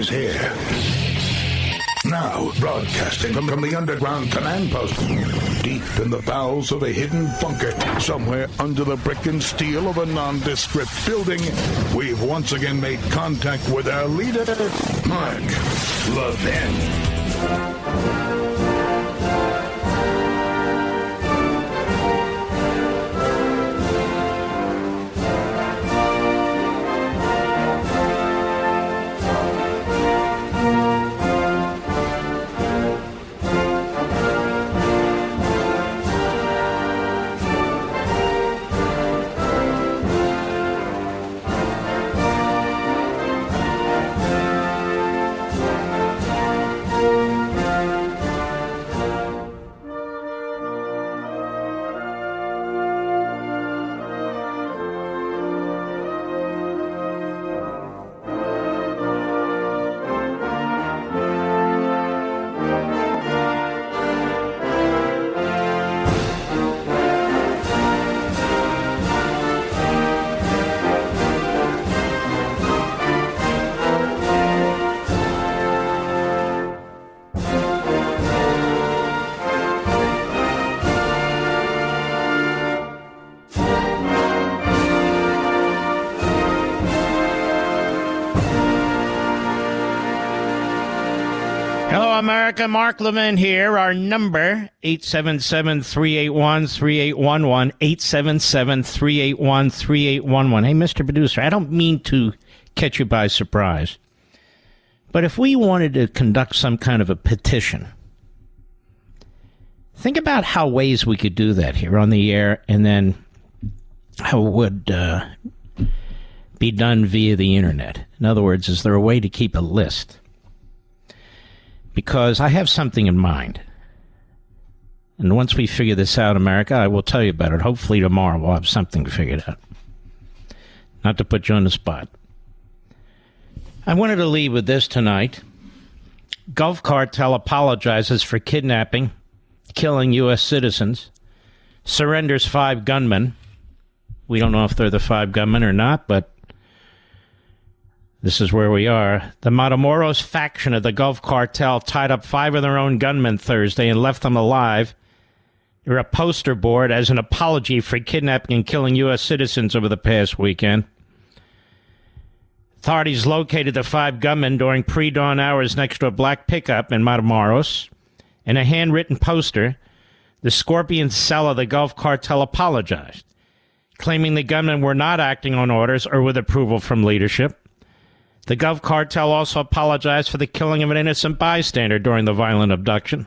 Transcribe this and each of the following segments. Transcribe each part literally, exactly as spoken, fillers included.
here. Now, broadcasting from, from the underground command post, deep in the bowels of a hidden bunker, somewhere under the brick and steel of a nondescript building, we've once again made contact with our leader, Mark Levin. America, Mark Levin here. Our number, eight seven seven, three eight one, three eight one one, eight seven seven, three eight one, three eight one one. Hey, Mister Producer, I don't mean to catch you by surprise, but if we wanted to conduct some kind of a petition, think about how ways we could do that here on the air, and then how it would uh, be done via the internet. In other words, is there a way to keep a list? Because I have something in mind. And once we figure this out, America, I will tell you about it. Hopefully tomorrow we'll have something figured out. Not to put you on the spot. I wanted to leave with this tonight. Gulf Cartel apologizes for kidnapping, killing U S citizens, surrenders five gunmen. We don't know if they're the five gunmen or not, but this is where we are. The Matamoros faction of the Gulf Cartel tied up five of their own gunmen Thursday and left them alive near a poster board as an apology for kidnapping and killing U S citizens over the past weekend. Authorities located the five gunmen during pre-dawn hours next to a black pickup in Matamoros. In a handwritten poster, the Scorpion cell of the Gulf Cartel apologized, claiming the gunmen were not acting on orders or with approval from leadership. The Gulf Cartel also apologized for the killing of an innocent bystander during the violent abduction.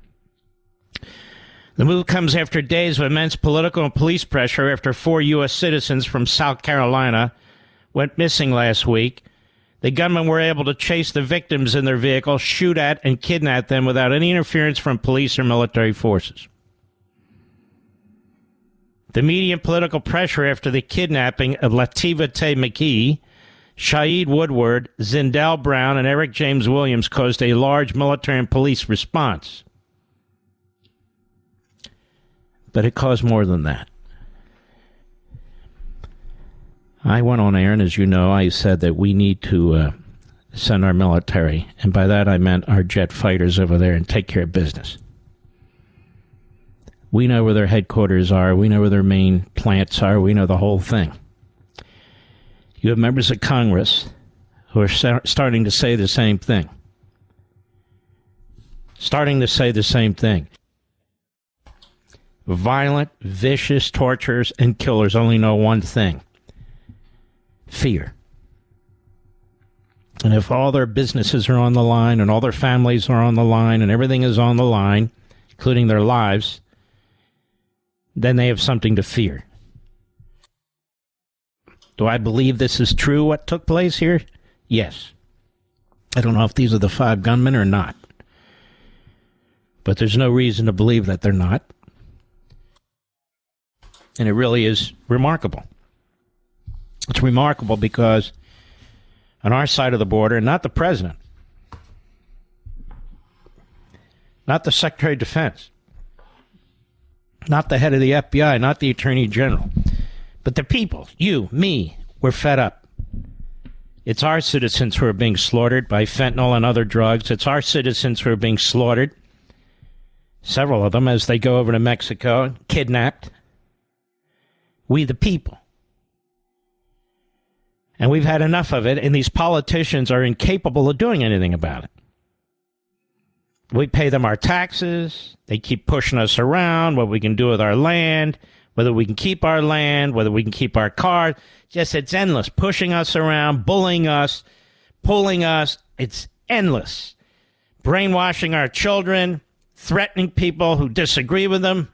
The move comes after days of immense political and police pressure after four U S citizens from South Carolina went missing last week. The gunmen were able to chase the victims in their vehicle, shoot at and kidnap them without any interference from police or military forces. The media and political pressure after the kidnapping of Lativa Tay McKee, Shaeed Woodward, Zindell Brown, and Eric James Williams caused a large military and police response. But it caused more than that. I went on air, and as you know, I said that we need to uh, send our military, and by that I meant our jet fighters over there and take care of business. We know where their headquarters are. We know where their main plants are. We know the whole thing. You have members of Congress who are starting to say the same thing. Starting to say the same thing. Violent, vicious torturers and killers only know one thing. Fear. And if all their businesses are on the line and all their families are on the line and everything is on the line, including their lives, then they have something to fear. Do I believe this is true, what took place here? Yes. I don't know if these are the five gunmen or not. But there's no reason to believe that they're not. And it really is remarkable. It's remarkable because on our side of the border, not the president, not the Secretary of Defense, not the head of the F B I, not the Attorney General, but the people, you, me, we're fed up. It's our citizens who are being slaughtered by fentanyl and other drugs. It's our citizens who are being slaughtered, several of them, as they go over to Mexico, kidnapped. We the people. And we've had enough of it, and these politicians are incapable of doing anything about it. We pay them our taxes. They keep pushing us around, what we can do with our land, whether we can keep our land, whether we can keep our cars. Just, it's endless. Pushing us around, bullying us, pulling us. It's endless. Brainwashing our children, threatening people who disagree with them.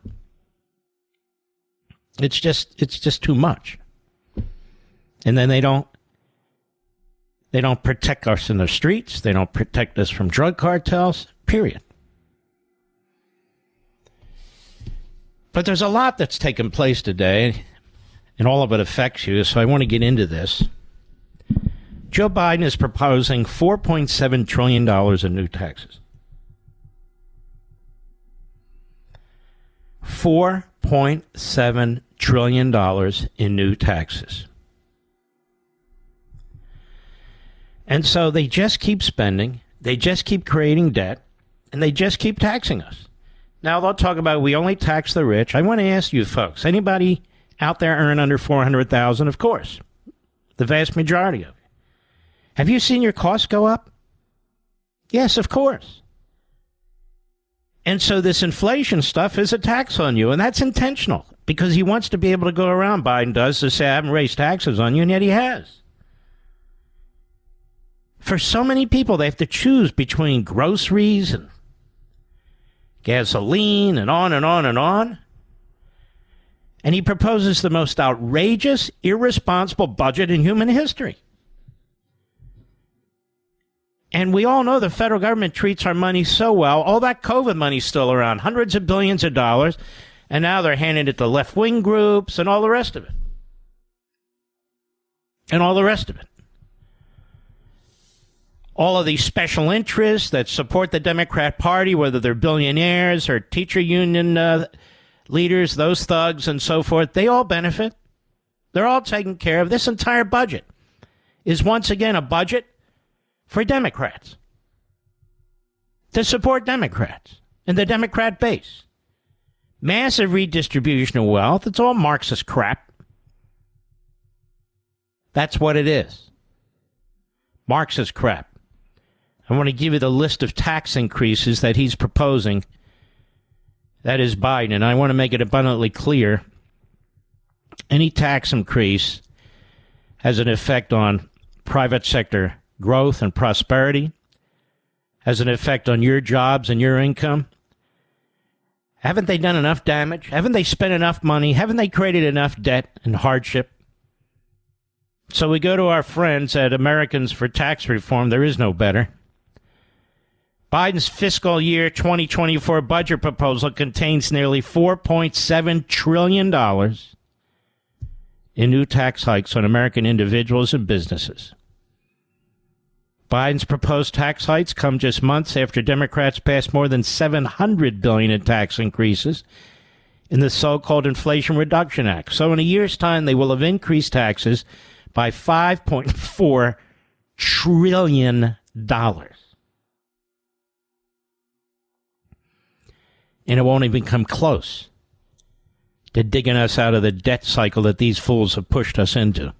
It's just, it's just too much. And then they don't, they don't protect us in the streets. They don't protect us from drug cartels, period. But there's a lot that's taken place today, and all of it affects you, so I want to get into this. Joe Biden is proposing four point seven trillion dollars in new taxes. four point seven trillion dollars in new taxes. And so they just keep spending, they just keep creating debt, and they just keep taxing us. Now, they'll talk about we only tax the rich. I want to ask you folks, anybody out there earn under four hundred thousand dollars? Of course. The vast majority of you. Have you seen your costs go up? Yes, of course. And so this inflation stuff is a tax on you, and that's intentional because he wants to be able to go around, Biden does, to say, I haven't raised taxes on you, and yet he has. For so many people, they have to choose between groceries and gasoline and on and on and on. And he proposes the most outrageous, irresponsible budget in human history. And we all know the federal government treats our money so well. All that COVID money's still around, hundreds of billions of dollars. And now they're handing it to left-wing groups and all the rest of it. And all the rest of it. All of these special interests that support the Democrat Party, whether they're billionaires or teacher union uh, leaders, those thugs and so forth, they all benefit. They're all taken care of. This entire budget is once again a budget for Democrats, to support Democrats and the Democrat base. Massive redistribution of wealth. It's all Marxist crap. That's what it is. Marxist crap. I want to give you the list of tax increases that he's proposing. That is Biden. And I want to make it abundantly clear. Any tax increase has an effect on private sector growth and prosperity, has an effect on your jobs and your income. Haven't they done enough damage? Haven't they spent enough money? Haven't they created enough debt and hardship? So we go to our friends at Americans for Tax Reform. There is no better. Biden's fiscal year twenty twenty-four budget proposal contains nearly four point seven trillion dollars in new tax hikes on American individuals and businesses. Biden's proposed tax hikes come just months after Democrats passed more than seven hundred billion dollars in tax increases in the so-called Inflation Reduction Act. So in a year's time, they will have increased taxes by five point four trillion dollars. And it won't even come close to digging us out of the debt cycle that these fools have pushed us into.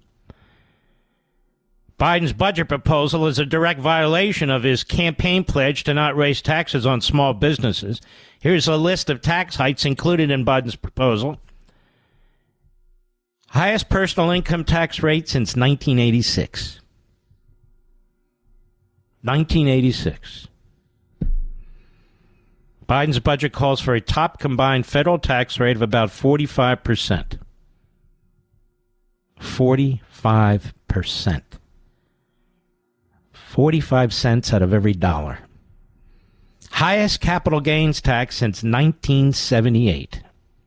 Biden's budget proposal is a direct violation of his campaign pledge to not raise taxes on small businesses. Here's a list of tax hikes included in Biden's proposal. Highest personal income tax rate since nineteen eighty-six. nineteen eighty-six. Biden's budget calls for a top combined federal tax rate of about forty-five percent. forty-five percent. forty-five cents out of every dollar. Highest capital gains tax since nineteen seventy-eight.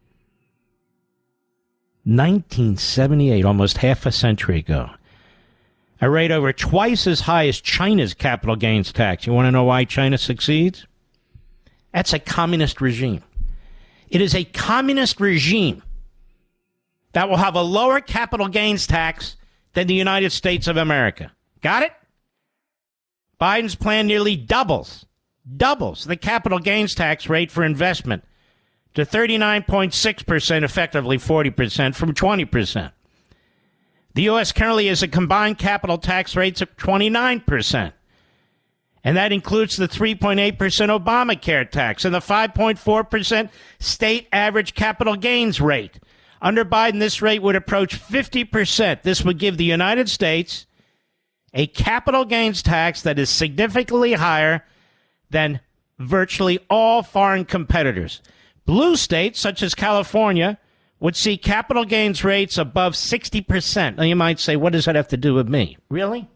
nineteen seventy-eight, almost half a century ago. A rate over twice as high as China's capital gains tax. You want to know why China succeeds? That's a communist regime. It is a communist regime that will have a lower capital gains tax than the United States of America. Got it? Biden's plan nearly doubles, doubles the capital gains tax rate for investment to thirty-nine point six percent, effectively forty percent, from twenty percent. The U S currently has a combined capital tax rate of twenty-nine percent. And that includes the three point eight percent Obamacare tax and the five point four percent state average capital gains rate. Under Biden, this rate would approach fifty percent. This would give the United States a capital gains tax that is significantly higher than virtually all foreign competitors. Blue states, such as California, would see capital gains rates above sixty percent. Now, you might say, what does that have to do with me? Really?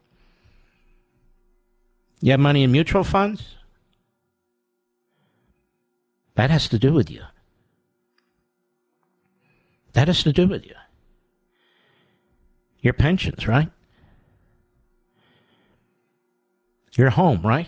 You have money in mutual funds? That has to do with you. That has to do with you. Your pensions, right? Your home, right?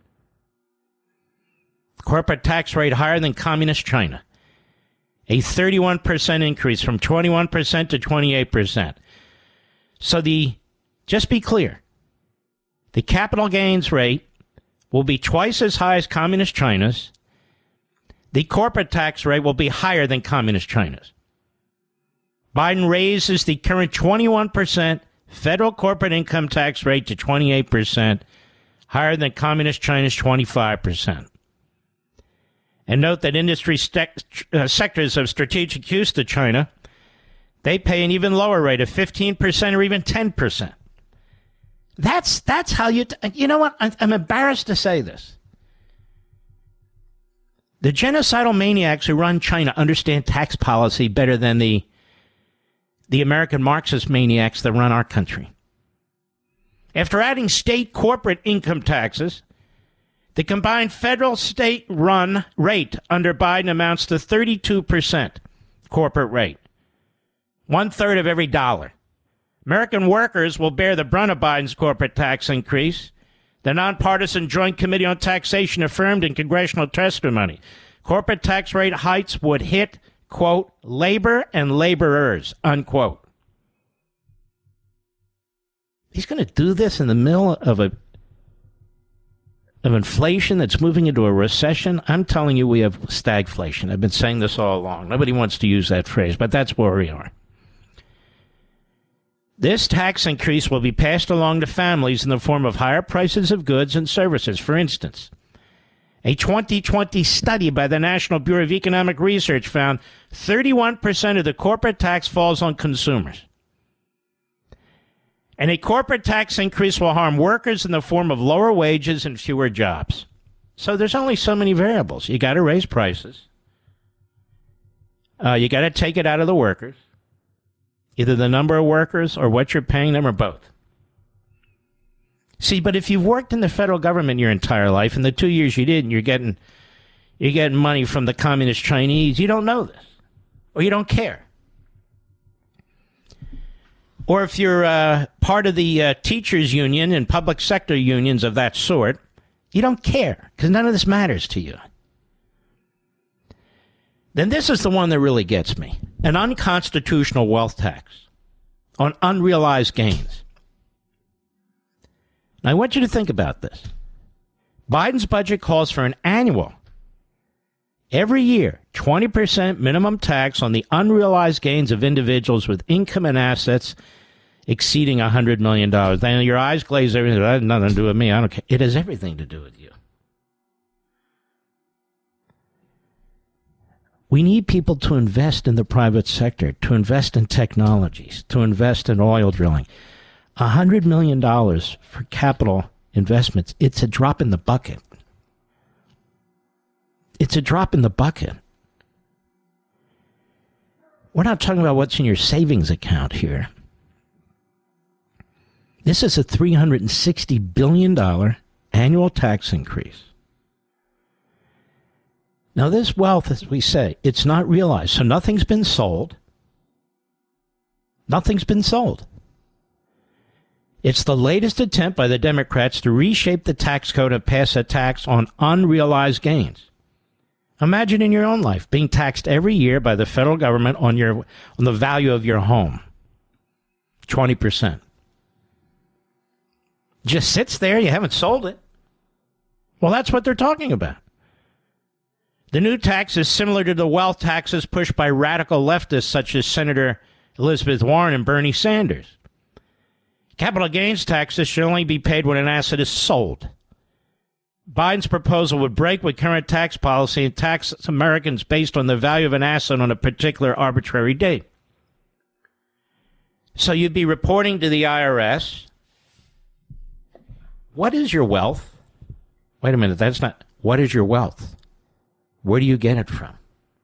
Corporate tax rate higher than communist China. A thirty-one percent increase from twenty-one percent to twenty-eight percent. So the, just be clear, the capital gains rate will be twice as high as communist China's. The corporate tax rate will be higher than communist China's. Biden raises the current twenty-one percent federal corporate income tax rate to twenty-eight percent, higher than communist China's twenty-five percent. And note that industry st- uh, sectors of strategic use to China, they pay an even lower rate of fifteen percent or even ten percent. That's that's how you... T- you know what? I'm, I'm embarrassed to say this. The genocidal maniacs who run China understand tax policy better than the the American Marxist maniacs that run our country. After adding state corporate income taxes, the combined federal-state run rate under Biden amounts to thirty-two percent corporate rate, one-third of every dollar. American workers will bear the brunt of Biden's corporate tax increase. The nonpartisan Joint Committee on Taxation affirmed in congressional testimony corporate tax rate hikes would hit, quote, labor and laborers, unquote. He's going to do this in the middle of a of inflation that's moving into a recession. I'm telling you, we have stagflation. I've been saying this all along. Nobody wants to use that phrase, but that's where we are. This tax increase will be passed along to families in the form of higher prices of goods and services. For instance, a twenty twenty study by the National Bureau of Economic Research found thirty-one percent of the corporate tax falls on consumers. And a corporate tax increase will harm workers in the form of lower wages and fewer jobs. So there's only so many variables. You got to raise prices. Uh, you got to take it out of the workers. Either the number of workers or what you're paying them or both. See, but if you've worked in the federal government your entire life, and the two years you didn't, you're getting, you're getting money from the communist Chinese, you don't know this. Or you don't care. Or if you're uh, part of the uh, teachers union and public sector unions of that sort, you don't care because none of this matters to you. Then this is the one that really gets me. An unconstitutional wealth tax on unrealized gains. Now, I want you to think about this. Biden's budget calls for an annual, every year, twenty percent minimum tax on the unrealized gains of individuals with income and assets exceeding one hundred million dollars. Then your eyes glaze everything. That has nothing to do with me. I don't care. It has everything to do with you. We need people to invest in the private sector, to invest in technologies, to invest in oil drilling. one hundred million dollars for capital investments, it's a drop in the bucket. It's a drop in the bucket. We're not talking about what's in your savings account here. This is a three hundred sixty billion dollars annual tax increase. Now, this wealth, as we say, it's not realized. So nothing's been sold. Nothing's been sold. It's the latest attempt by the Democrats to reshape the tax code and pass a tax on unrealized gains. Imagine in your own life being taxed every year by the federal government on your on the value of your home. twenty percent. Just sits there. You haven't sold it. Well, that's what they're talking about. The new tax is similar to the wealth taxes pushed by radical leftists such as Senator Elizabeth Warren and Bernie Sanders. Capital gains taxes should only be paid when an asset is sold. Biden's proposal would break with current tax policy and tax Americans based on the value of an asset on a particular arbitrary date. So you'd be reporting to the I R S, what is your wealth? Wait a minute, that's not, what is your wealth? Where do you get it from?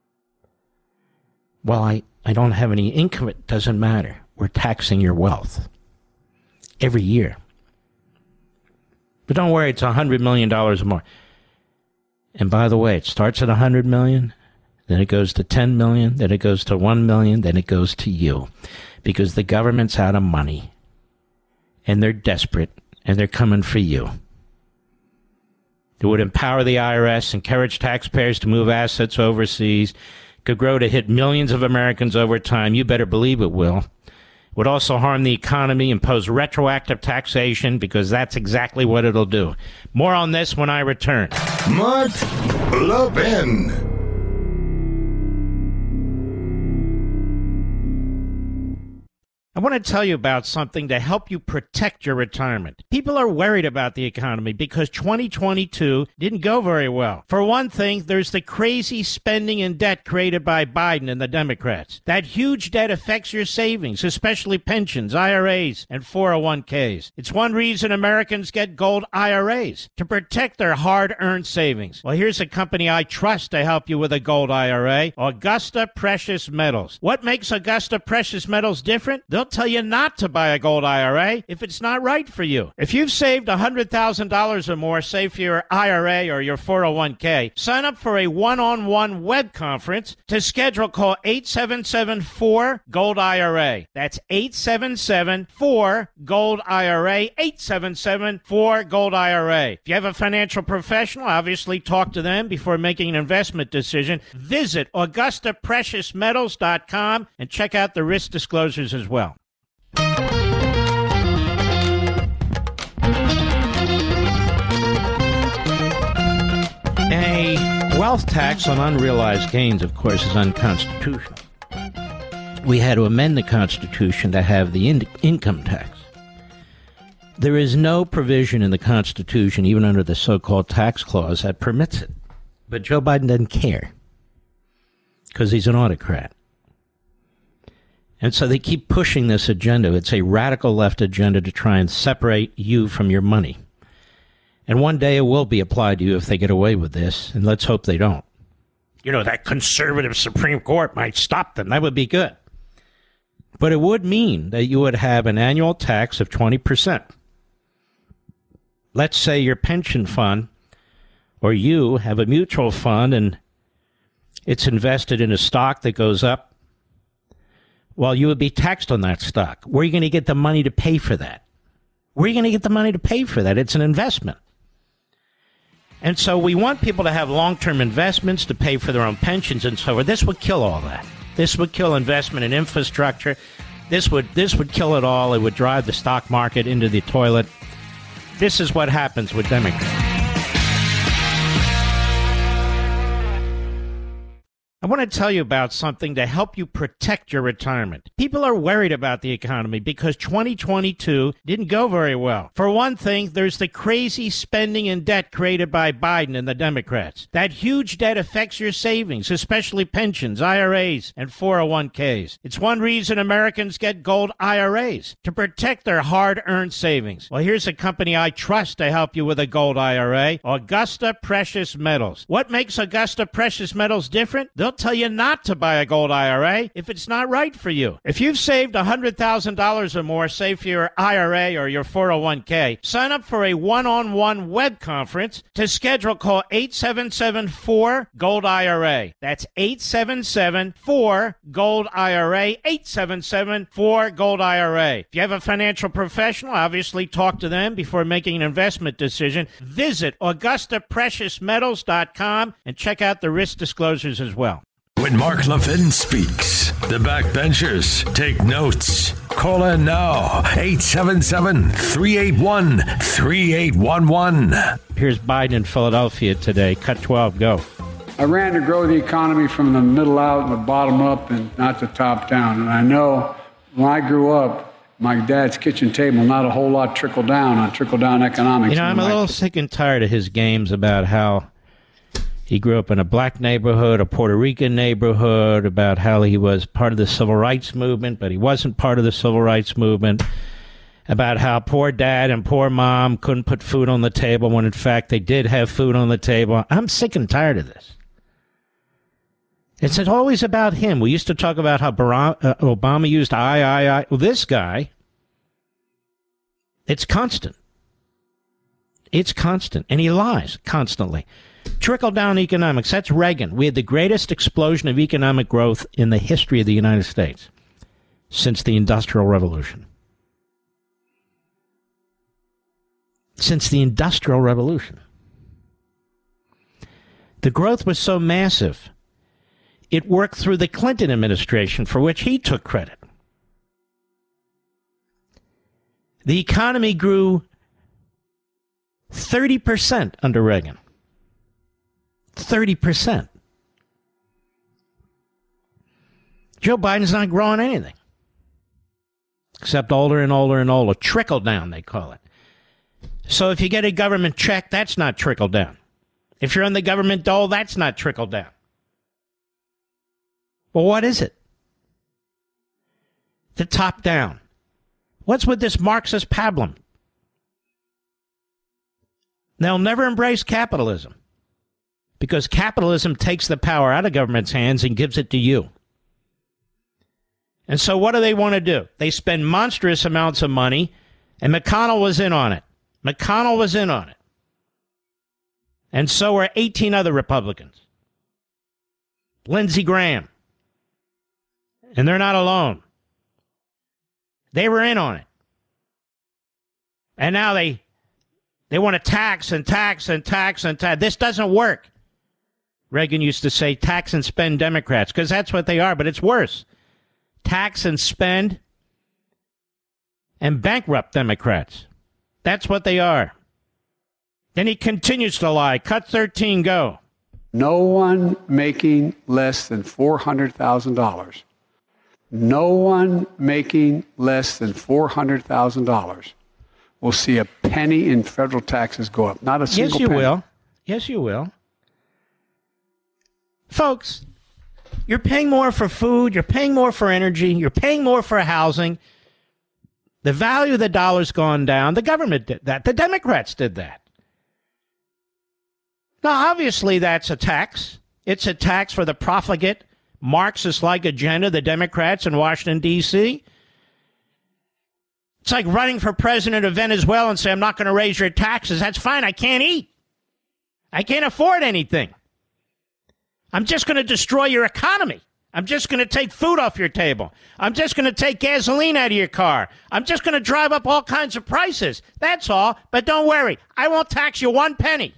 Well, I, I don't have any income. It doesn't matter. We're taxing your wealth every year. But don't worry, it's one hundred million dollars or more. And by the way, it starts at one hundred million dollars, then it goes to ten million dollars, then it goes to one million dollars, then it goes to you. Because the government's out of money, and they're desperate, and they're coming for you. It would empower the I R S, encourage taxpayers to move assets overseas, could grow to hit millions of Americans over time. You better believe it will. Would also harm the economy, impose retroactive taxation, because that's exactly what it'll do. More on this when I return. Mark Levin. I want to tell you about something to help you protect your retirement. People are worried about the economy because twenty twenty-two didn't go very well. For one thing, there's the crazy spending and debt created by Biden and the Democrats. That huge debt affects your savings, especially pensions, I R As, and four oh one k's. It's one reason Americans get gold I R As, to protect their hard-earned savings. Well, here's a company I trust to help you with a gold I R A, Augusta Precious Metals. What makes Augusta Precious Metals different? They'll tell you not to buy a gold I R A if it's not right for you. If you've saved one hundred thousand dollars or more, say for your I R A or your four oh one k, sign up for a one-on-one web conference. To schedule, call eight seven seven four gold I R A. That's eight seven seven four gold I R A, eight seven seven four gold I R A. If you have a financial professional, obviously talk to them before making an investment decision. Visit Augusta Precious Metals dot com and check out the risk disclosures as well. A wealth tax on unrealized gains, of course, is unconstitutional. We had to amend the Constitution to have the in- income tax. There is no provision in the Constitution, even under the so-called tax clause, that permits it. But Joe Biden doesn't care because he's an autocrat. And so they keep pushing this agenda. It's a radical left agenda to try and separate you from your money. And one day it will be applied to you if they get away with this, and let's hope they don't. You know, that conservative Supreme Court might stop them. That would be good. But it would mean that you would have an annual tax of twenty percent. Let's say your pension fund or you have a mutual fund and it's invested in a stock that goes up. Well, you would be taxed on that stock. Where are you going to get the money to pay for that? Where are you going to get the money to pay for that? It's an investment. And so we want people to have long-term investments to pay for their own pensions and so forth. This would kill all that. This would kill investment in infrastructure. This would this would kill it all. It would drive the stock market into the toilet. This is what happens with Democrats. I want to tell you about something to help you protect your retirement. People are worried about the economy because twenty twenty-two didn't go very well. For one thing, there's the crazy spending and debt created by Biden and the Democrats. That huge debt affects your savings, especially pensions, I R As, and four oh one k's. It's one reason Americans get gold I R As, to protect their hard-earned savings. Well, here's a company I trust to help you with a gold I R A, Augusta Precious Metals. What makes Augusta Precious Metals different? They'll tell you not to buy a gold I R A if it's not right for you. If you've saved one hundred thousand dollars or more, say for your I R A or your four oh one k, sign up for a one-on-one web conference. To schedule, call eight seven seven four gold I R A. That's eight seven seven four gold I R A, eight seven seven four gold I R A. If you have a financial professional, obviously talk to them before making an investment decision. Visit Augusta Precious Metals dot com and check out the risk disclosures as well. When Mark Levin speaks, the backbenchers take notes. Call in now, eight seven seven, three eight one, three eight one one. Here's Biden in Philadelphia today. Cut twelve, go. I ran to grow the economy from the middle out and the bottom up and not the top down. And I know when I grew up, my dad's kitchen table, not a whole lot trickled down on trickle-down economics. You know, I'm a little sick and tired of his games about how he grew up in a black neighborhood, a Puerto Rican neighborhood, about how he was part of the civil rights movement, but he wasn't part of the civil rights movement, about how poor dad and poor mom couldn't put food on the table when, in fact, they did have food on the table. I'm sick and tired of this. It's always about him. We used to talk about how Obama used I, I, I. Well, this guy, it's constant. It's constant. And he lies constantly. Trickle-down economics. That's Reagan. We had the greatest explosion of economic growth in the history of the United States since the Industrial Revolution. Since the Industrial Revolution. The growth was so massive, it worked through the Clinton administration, for which he took credit. The economy grew thirty percent under Reagan. thirty percent. Joe Biden's not growing anything. Except older and older and older. Trickle down, they call it. So if you get a government check, that's not trickle down. If you're on the government dole, that's not trickle down. Well, what is it? The top down. What's with this Marxist pablum? They'll never embrace capitalism because capitalism takes the power out of government's hands and gives it to you. And so what do they want to do? They spend monstrous amounts of money, and McConnell was in on it. McConnell was in on it. And so were eighteen other Republicans. Lindsey Graham. And they're not alone. They were in on it. And now they they want to tax and tax and tax and tax. This doesn't work. Reagan used to say tax and spend Democrats, because that's what they are, but it's worse. Tax and spend and bankrupt Democrats. That's what they are. Then he continues to lie. Cut thirteen, go. No one making less than four hundred thousand dollars. No one making less than four hundred thousand dollars will see a penny in federal taxes go up. Not a single penny. Yes, you will. Yes, you will. Folks, you're paying more for food. You're paying more for energy. You're paying more for housing. The value of the dollar's gone down. The government did that. The Democrats did that. Now, obviously, that's a tax. It's a tax for the profligate, Marxist-like agenda, the Democrats in Washington, D C It's like running for president of Venezuela and say, I'm not going to raise your taxes. That's fine. I can't eat. I can't afford anything. I'm just going to destroy your economy. I'm just going to take food off your table. I'm just going to take gasoline out of your car. I'm just going to drive up all kinds of prices. That's all. But don't worry. I won't tax you one penny.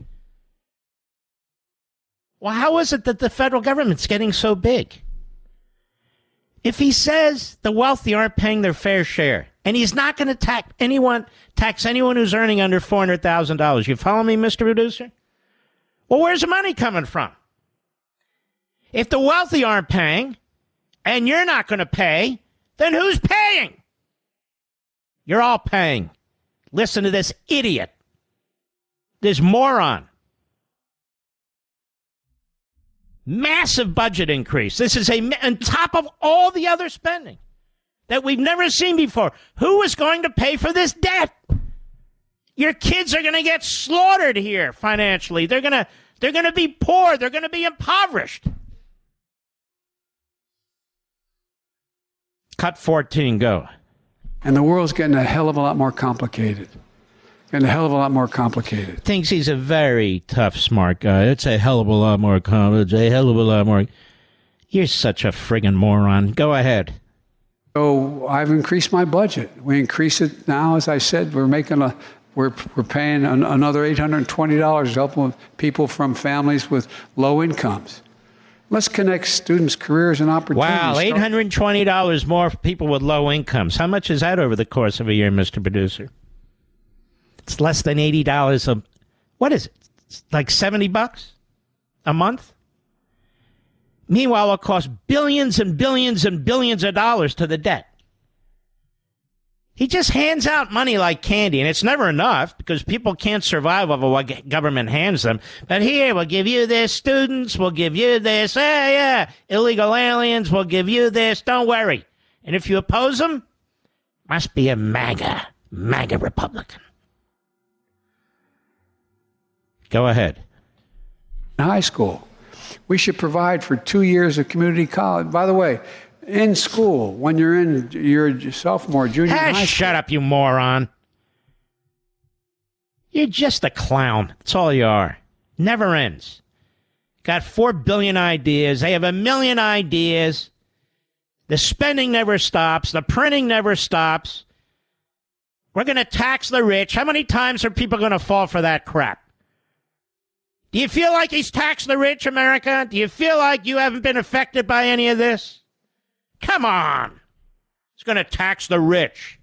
Well, how is it that the federal government's getting so big? If he says the wealthy aren't paying their fair share, and he's not going to tax anyone, tax anyone who's earning under four hundred thousand dollars, you follow me, Mister Producer? Well, where's the money coming from? If the wealthy aren't paying, and you're not going to pay, then who's paying? You're all paying. Listen to this idiot, this moron. Massive budget increase. This is a, on top of all the other spending that we've never seen before. Who is going to pay for this debt? Your kids are going to get slaughtered here financially. They're going to, they're going to be poor. They're going to be impoverished. Cut fourteen, go. And the world's getting a hell of a lot more complicated. Getting a hell of a lot more complicated. Thinks he's a very tough, smart guy. It's a hell of a lot more complicated. A hell of a lot more. You're such a friggin' moron. Go ahead. So I've increased my budget. We increase it now, as I said. We're making a, we're we're paying an, another eight hundred twenty dollars to help people from families with low incomes. Let's connect students' careers and opportunities. Wow, eight hundred twenty dollars more for people with low incomes. How much is that over the course of a year, Mister Producer? It's less than eighty dollars a... What is it? It's like seventy bucks a month? Meanwhile, it costs billions and billions and billions of dollars to the debt. He just hands out money like candy, and it's never enough because people can't survive over what government hands them. But here, we'll give you this. Students, we'll give you this. Yeah, yeah. Illegal aliens, we'll give you this. Don't worry. And if you oppose them, must be a MAGA, MAGA Republican. Go ahead. High school. We should provide for two years of community college. By the way, in school, when you're in your sophomore, junior ah, high school. Shut up, you moron. You're just a clown. That's all you are. Never ends. Got four billion ideas. They have a million ideas. The spending never stops. The printing never stops. We're going to tax the rich. How many times are people going to fall for that crap? Do you feel like he's taxed the rich, America? Do you feel like you haven't been affected by any of this? Come on. He's going to tax the rich.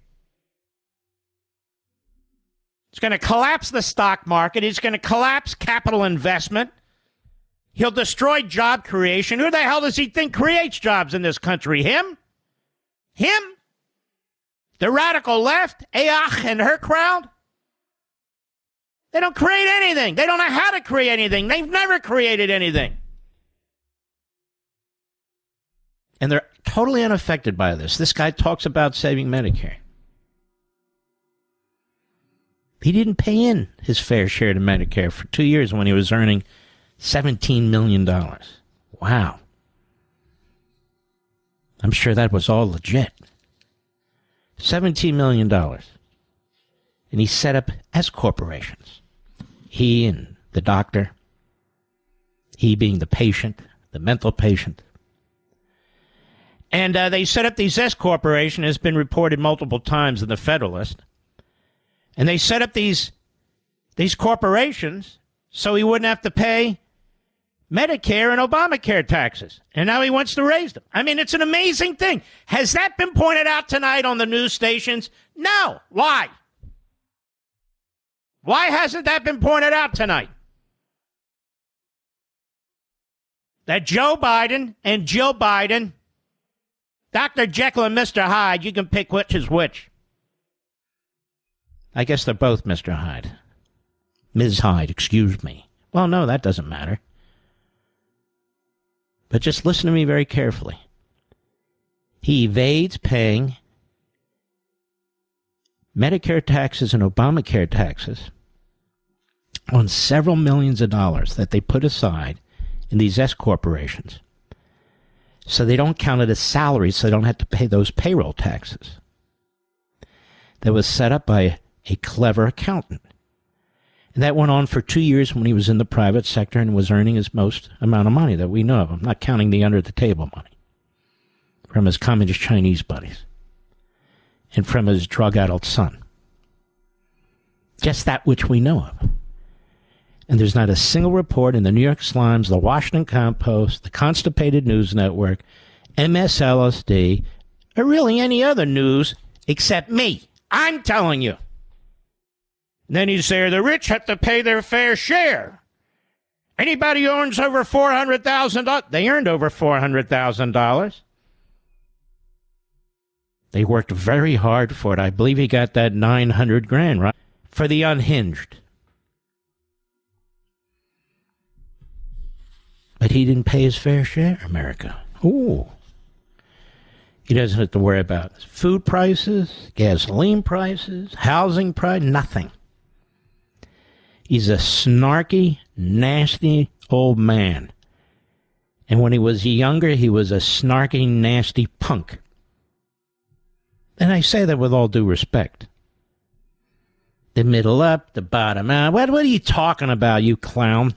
He's going to collapse the stock market. He's going to collapse capital investment. He'll destroy job creation. Who the hell does he think creates jobs in this country? Him? Him? The radical left? Ayach and her crowd? They don't create anything. They don't know how to create anything. They've never created anything. And they're totally unaffected by this. This guy talks about saving Medicare. He didn't pay in his fair share to Medicare for two years when he was earning seventeen million dollars. Wow. I'm sure that was all legit. seventeen million dollars. And he set up S corporations. He and the doctor. He being the patient, the mental patient. And uh, they set up these S corporations, has been reported multiple times in the Federalist. And they set up these these corporations so he wouldn't have to pay Medicare and Obamacare taxes. And now he wants to raise them. I mean, it's an amazing thing. Has that been pointed out tonight on the news stations? No. Why? Why hasn't that been pointed out tonight? That Joe Biden and Jill Biden, Doctor Jekyll and Mister Hyde, you can pick which is which. I guess they're both Mister Hyde. Miz Hyde, excuse me. Well, no, that doesn't matter. But just listen to me very carefully. He evades paying Medicare taxes and Obamacare taxes on several millions of dollars that they put aside in these S corporations. So they don't count it as salaries, so they don't have to pay those payroll taxes. That was set up by a clever accountant. And that went on for two years when he was in the private sector and was earning his most amount of money that we know of. I'm not counting the under-the-table money from his communist Chinese buddies and from his drug-addled son. Just that which we know of. And there's not a single report in the New York Slimes, the Washington Compost, the Constipated News Network, M S L S D, or really any other news except me. I'm telling you. And then you say the rich have to pay their fair share. Anybody who earns over four hundred thousand dollars, they earned over four hundred thousand dollars. They worked very hard for it. I believe he got that nine hundred grand, right? For the unhinged. But he didn't pay his fair share, America. Ooh. He doesn't have to worry about food prices, gasoline prices, housing price, nothing. He's a snarky, nasty old man. And when he was younger, he was a snarky, nasty punk. And I say that with all due respect. The middle up, the bottom out. What, what are you talking about, you clown?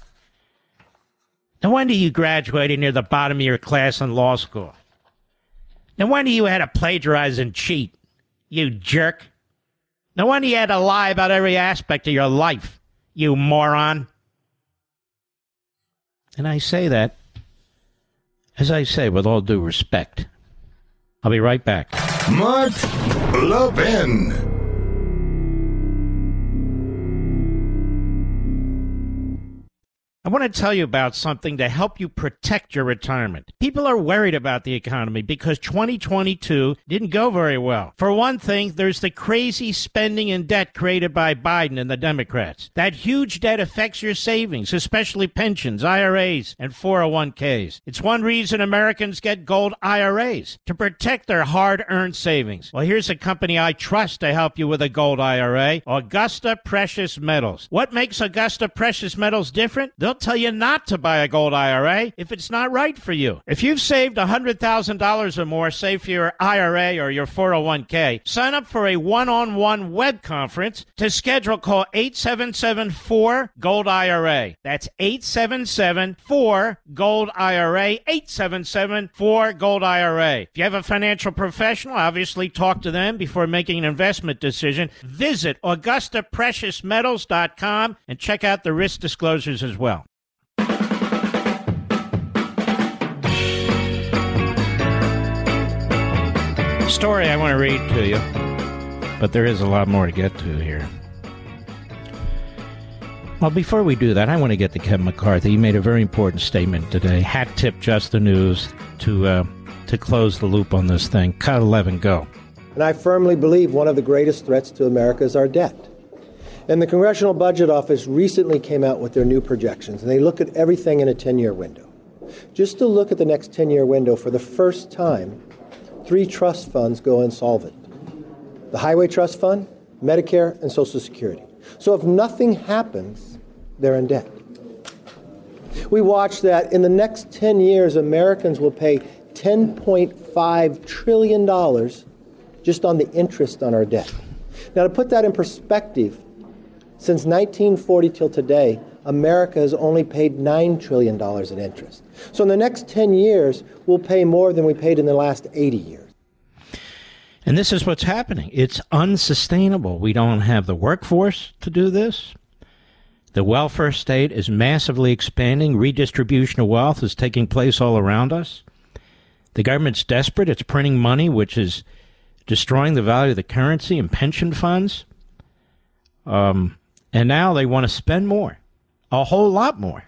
No wonder you graduated near the bottom of your class in law school. No wonder you had to plagiarize and cheat, you jerk. No wonder you had to lie about every aspect of your life, you moron. And I say that As I say, with all due respect. I'll be right back. Mark Levin. I want to tell you about something to help you protect your retirement. People are worried about the economy because twenty twenty-two didn't go very well. For one thing, there's the crazy spending and debt created by Biden and the Democrats. That huge debt affects your savings, especially pensions, I R As, and four oh one k's. It's one reason Americans get gold I R As, to protect their hard-earned savings. Well, here's a company I trust to help you with a gold I R A, Augusta Precious Metals. What makes Augusta Precious Metals different? They'll tell you not to buy a gold I R A if it's not right for you. If you've saved one hundred thousand dollars or more, say for your I R A or your four oh one k, sign up for a one-on-one web conference. To schedule, call eight seven seven four gold I R A. That's eight seven seven four gold I R A, eight seven seven four gold I R A. If you have a financial professional, obviously talk to them before making an investment decision. Visit Augusta Precious Metals dot com and check out the risk disclosures as well. Story I want to read to you, but there is a lot more to get to here. Well, before we do that, I want to get to Kevin McCarthy. He made a very important statement today. Hat tip Just the News to uh, to close the loop on this thing. Cut eleven, go. And I firmly believe one of the greatest threats to America is our debt. And the Congressional Budget Office recently came out with their new projections, and they look at everything in a ten-year window. Just to look at the next ten-year window, for the first time, three trust funds go insolvent. The Highway Trust Fund, Medicare, and Social Security. So if nothing happens, they're in debt. We watch that in the next ten years, Americans will pay ten point five trillion dollars just on the interest on our debt. Now, to put that in perspective, since nineteen forty till today, America has only paid nine trillion dollars in interest. So in the next ten years, we'll pay more than we paid in the last eighty years. And this is what's happening. It's unsustainable. We don't have the workforce to do this. The welfare state is massively expanding. Redistribution of wealth is taking place all around us. The government's desperate. It's printing money, which is destroying the value of the currency and pension funds. Um, and now they want to spend more, a whole lot more.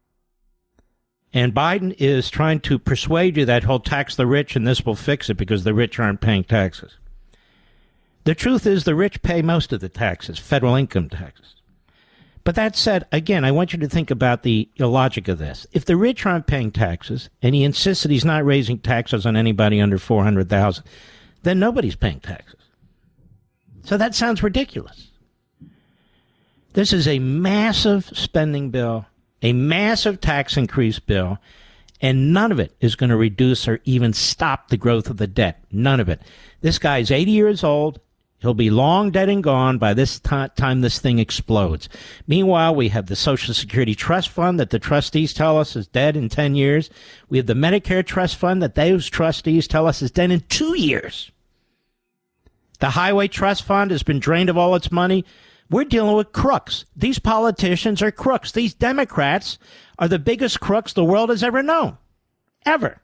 And Biden is trying to persuade you that he'll tax the rich and this will fix it because the rich aren't paying taxes. The truth is the rich pay most of the taxes, federal income taxes. But that said, again, I want you to think about the logic of this. If the rich aren't paying taxes and he insists that he's not raising taxes on anybody under four hundred thousand dollars, then nobody's paying taxes. So that sounds ridiculous. This is a massive spending bill, a massive tax increase bill, and none of it is going to reduce or even stop the growth of the debt. None of it. This guy's eighty years old. He'll be long dead and gone by this t- time this thing explodes. Meanwhile, we have the Social Security Trust Fund that the trustees tell us is dead in ten years. We have the Medicare Trust Fund that those trustees tell us is dead in two years. The Highway Trust Fund has been drained of all its money. We're dealing with crooks. These politicians are crooks. These Democrats are the biggest crooks the world has ever known. Ever.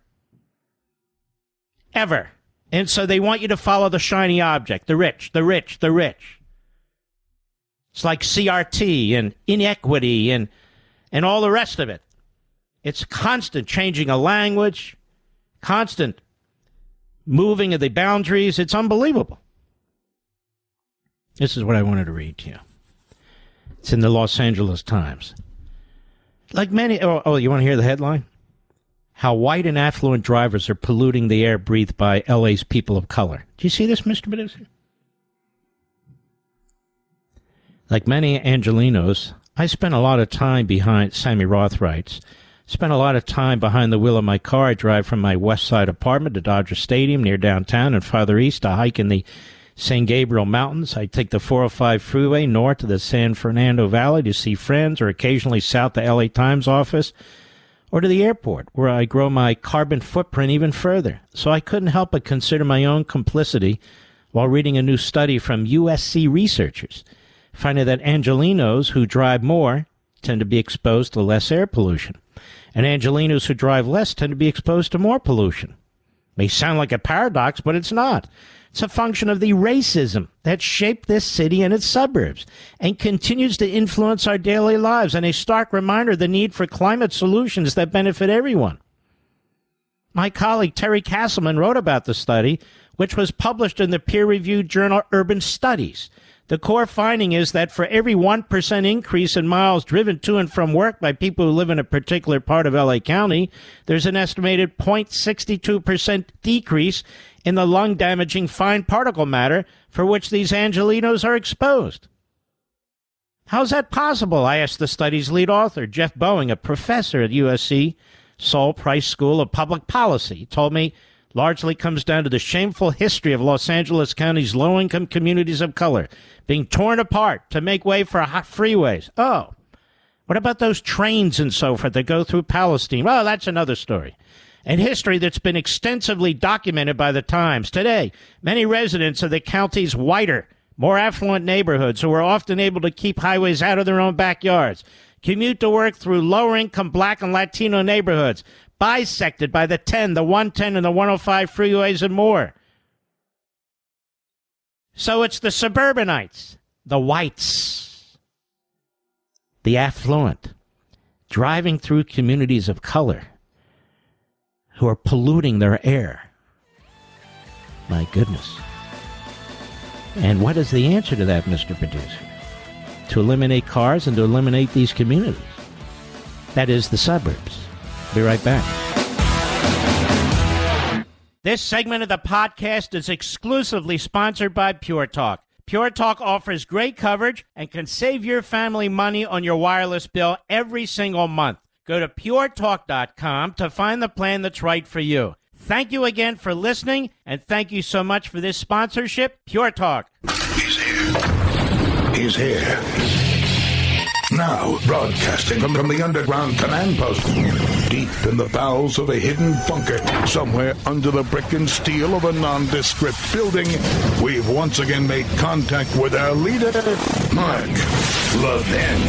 Ever. And so they want you to follow the shiny object, the rich, the rich, the rich. It's like C R T and inequity and, and all the rest of it. It's constant changing of language, constant moving of the boundaries. It's unbelievable. This is what I wanted to read to you. It's in the Los Angeles Times. Like many, oh, oh you want to hear the headline? How white and affluent drivers are polluting the air breathed by L A's people of color. Do you see this, Mister Producer? Like many Angelinos, I spent a lot of time behind, Sammy Roth writes, spent a lot of time behind the wheel of my car. I drive from my west side apartment to Dodger Stadium near downtown and farther east to hike in the San Gabriel Mountains. I take the four oh five freeway north to the San Fernando Valley to see friends or occasionally south to L A Times office or to the airport where I grow my carbon footprint even further. So I couldn't help but consider my own complicity while reading a new study from U S C researchers, finding that Angelinos who drive more tend to be exposed to less air pollution. and Angelenos who drive less tend to be exposed to more pollution. May sound like a paradox, but it's not. It's a function of the racism that shaped this city and its suburbs and continues to influence our daily lives, and a stark reminder of the need for climate solutions that benefit everyone. My colleague Terry Castleman wrote about the study, which was published in the peer-reviewed journal Urban Studies. The core finding is that for every one percent increase in miles driven to and from work by people who live in a particular part of L A County, there's an estimated zero point six two percent decrease in the lung-damaging fine particle matter for which these Angelenos are exposed. How's that possible? I asked the study's lead author, Jeff Boeing, a professor at U S C Saul Price School of Public Policy. He told me largely comes down to the shameful history of Los Angeles County's low-income communities of color being torn apart to make way for hot freeways. Oh, what about those trains and so forth that go through Palestine? Well, that's another story. And history that's been extensively documented by the Times. Today, many residents of the county's whiter, more affluent neighborhoods who are often able to keep highways out of their own backyards commute to work through lower-income black and Latino neighborhoods, bisected by the ten, the one ten, and the one oh five freeways and more. So it's the suburbanites, the whites, the affluent, driving through communities of color who are polluting their air. My goodness. And what is the answer to that, Mister Producer? To eliminate cars and to eliminate these communities. That is the suburbs. Be right back. This segment of the podcast is exclusively sponsored by Pure Talk. Pure Talk offers great coverage and can save your family money on your wireless bill every single month. Go to pure talk dot com to find the plan that's right for you. Thank you again for listening, and thank you so much for this sponsorship, Pure Talk. He's here. He's here. Now, broadcasting from, from the underground command post, deep in the bowels of a hidden bunker, somewhere under the brick and steel of a nondescript building, we've once again made contact with our leader, Mark Levin.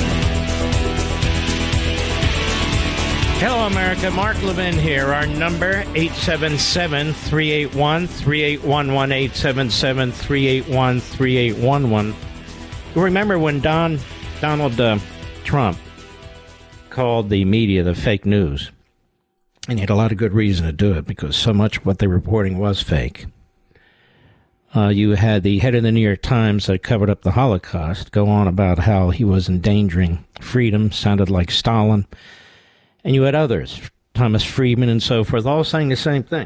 Hello, America. Mark Levin here. Our number, eight seven seven, three eight one, three eight one one, eight seven seven, three eight one, three eight one one. You remember when Don... Donald uh, Trump called the media the fake news. And he had a lot of good reason to do it because so much of what they were reporting was fake. Uh, you had the head of the New York Times that covered up the Holocaust go on about how he was endangering freedom, sounded like Stalin. And you had others, Thomas Friedman and so forth, all saying the same thing.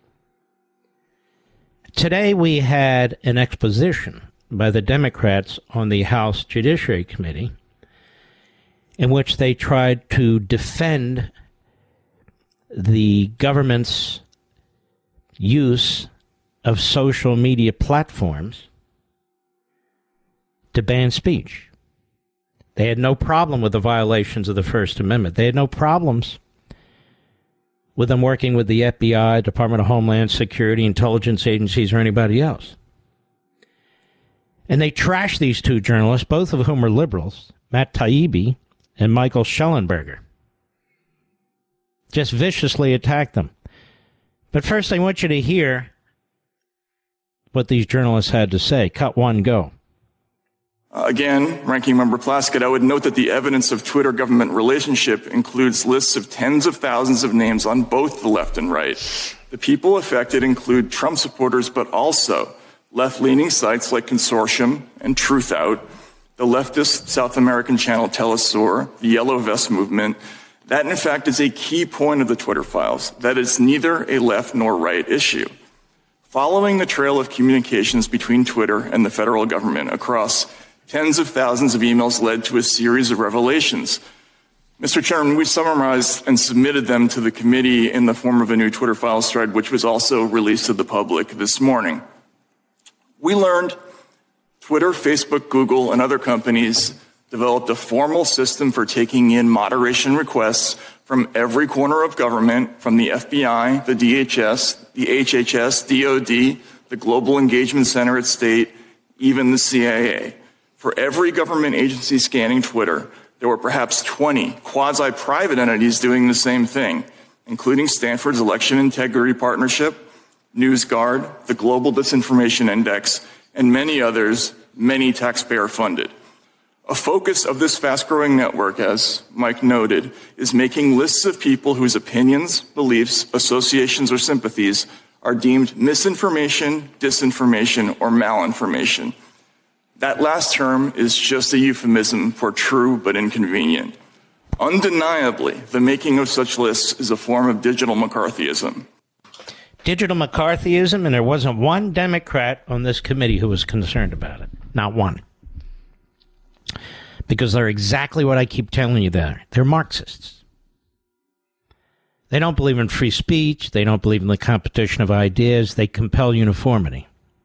Today we had an exposition by the Democrats on the House Judiciary Committee in which they tried to defend the government's use of social media platforms to ban speech. They had no problem with the violations of the First Amendment. They had no problems with them working with the F B I, Department of Homeland Security, intelligence agencies, or anybody else. And they trashed these two journalists, both of whom are liberals, Matt Taibbi and Michael Schellenberger. Just viciously attacked them. But first, I want you to hear what these journalists had to say. Cut one, go. Uh, again, Ranking Member Plaskett, I would note that the evidence of Twitter-government relationship includes lists of tens of thousands of names on both the left and right. The people affected include Trump supporters, but also left-leaning sites like Consortium and Truth Out, the leftist South American channel Telesur, the Yellow Vest movement. That, in fact, is a key point of the Twitter files, that it's neither a left nor right issue. Following the trail of communications between Twitter and the federal government across tens of thousands of emails led to a series of revelations. Mister Chairman, we summarized and submitted them to the committee in the form of a new Twitter files thread, which was also released to the public this morning. We learned Twitter, Facebook, Google, and other companies developed a formal system for taking in moderation requests from every corner of government, from the F B I, the D H S, the H H S, D O D, the Global Engagement Center at State, even the C I A. For every government agency scanning Twitter, there were perhaps twenty quasi-private entities doing the same thing, including Stanford's Election Integrity Partnership, NewsGuard, the Global Disinformation Index, and many others, many taxpayer-funded. A focus of this fast-growing network, as Mike noted, is making lists of people whose opinions, beliefs, associations, or sympathies are deemed misinformation, disinformation, or malinformation. That last term is just a euphemism for true but inconvenient. Undeniably, the making of such lists is a form of digital McCarthyism. Digital McCarthyism, and there wasn't one Democrat on this committee who was concerned about it. Not one. Because they're exactly what I keep telling you there. They're Marxists. They don't believe in free speech. They don't believe in the competition of ideas. They compel uniformity.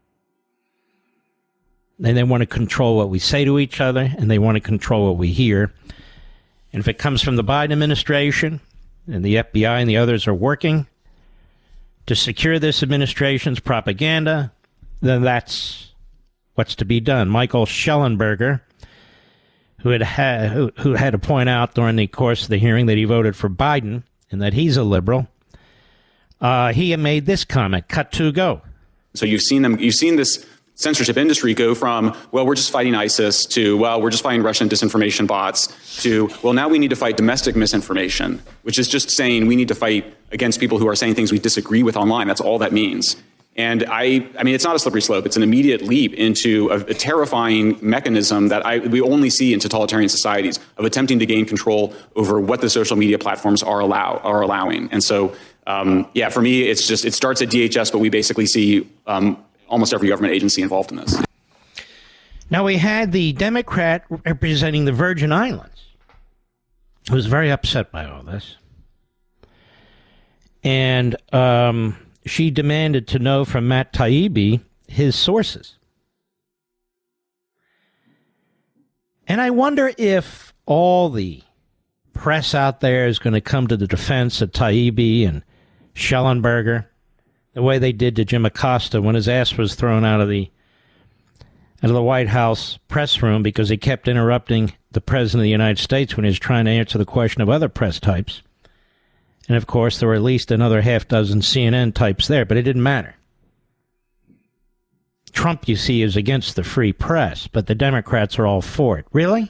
And they want to control what we say to each other, and they want to control what we hear. And if it comes from the Biden administration, and the F B I and the others are working to secure this administration's propaganda, then that's what's to be done. Michael Schellenberger, who had, ha- who, who had to point out during the course of the hearing that he voted for Biden and that he's a liberal, uh, he made this comment, cut to go. So you've seen them, you've seen this censorship industry go from, well, we're just fighting ISIS, to, well, we're just fighting Russian disinformation bots, to, well, now we need to fight domestic misinformation, which is just saying we need to fight against people who are saying things we disagree with online. That's all that means. And I, I mean, it's not a slippery slope. It's an immediate leap into a, a terrifying mechanism that I, we only see in totalitarian societies of attempting to gain control over what the social media platforms are allow are allowing. And so, um, yeah, for me, it's just it starts at D H S, but we basically see um, almost every government agency involved in this. Now, we had the Democrat representing the Virgin Islands, who was very upset by all this. And um, she demanded to know from Matt Taibbi his sources. And I wonder if all the press out there is going to come to the defense of Taibbi and Schellenberger, the way they did to Jim Acosta when his ass was thrown out of the out of the White House press room because he kept interrupting the President of the United States when he was trying to answer the question of other press types. And, of course, there were at least another half dozen C N N types there, but it didn't matter. Trump, you see, is against the free press, but the Democrats are all for it. Really?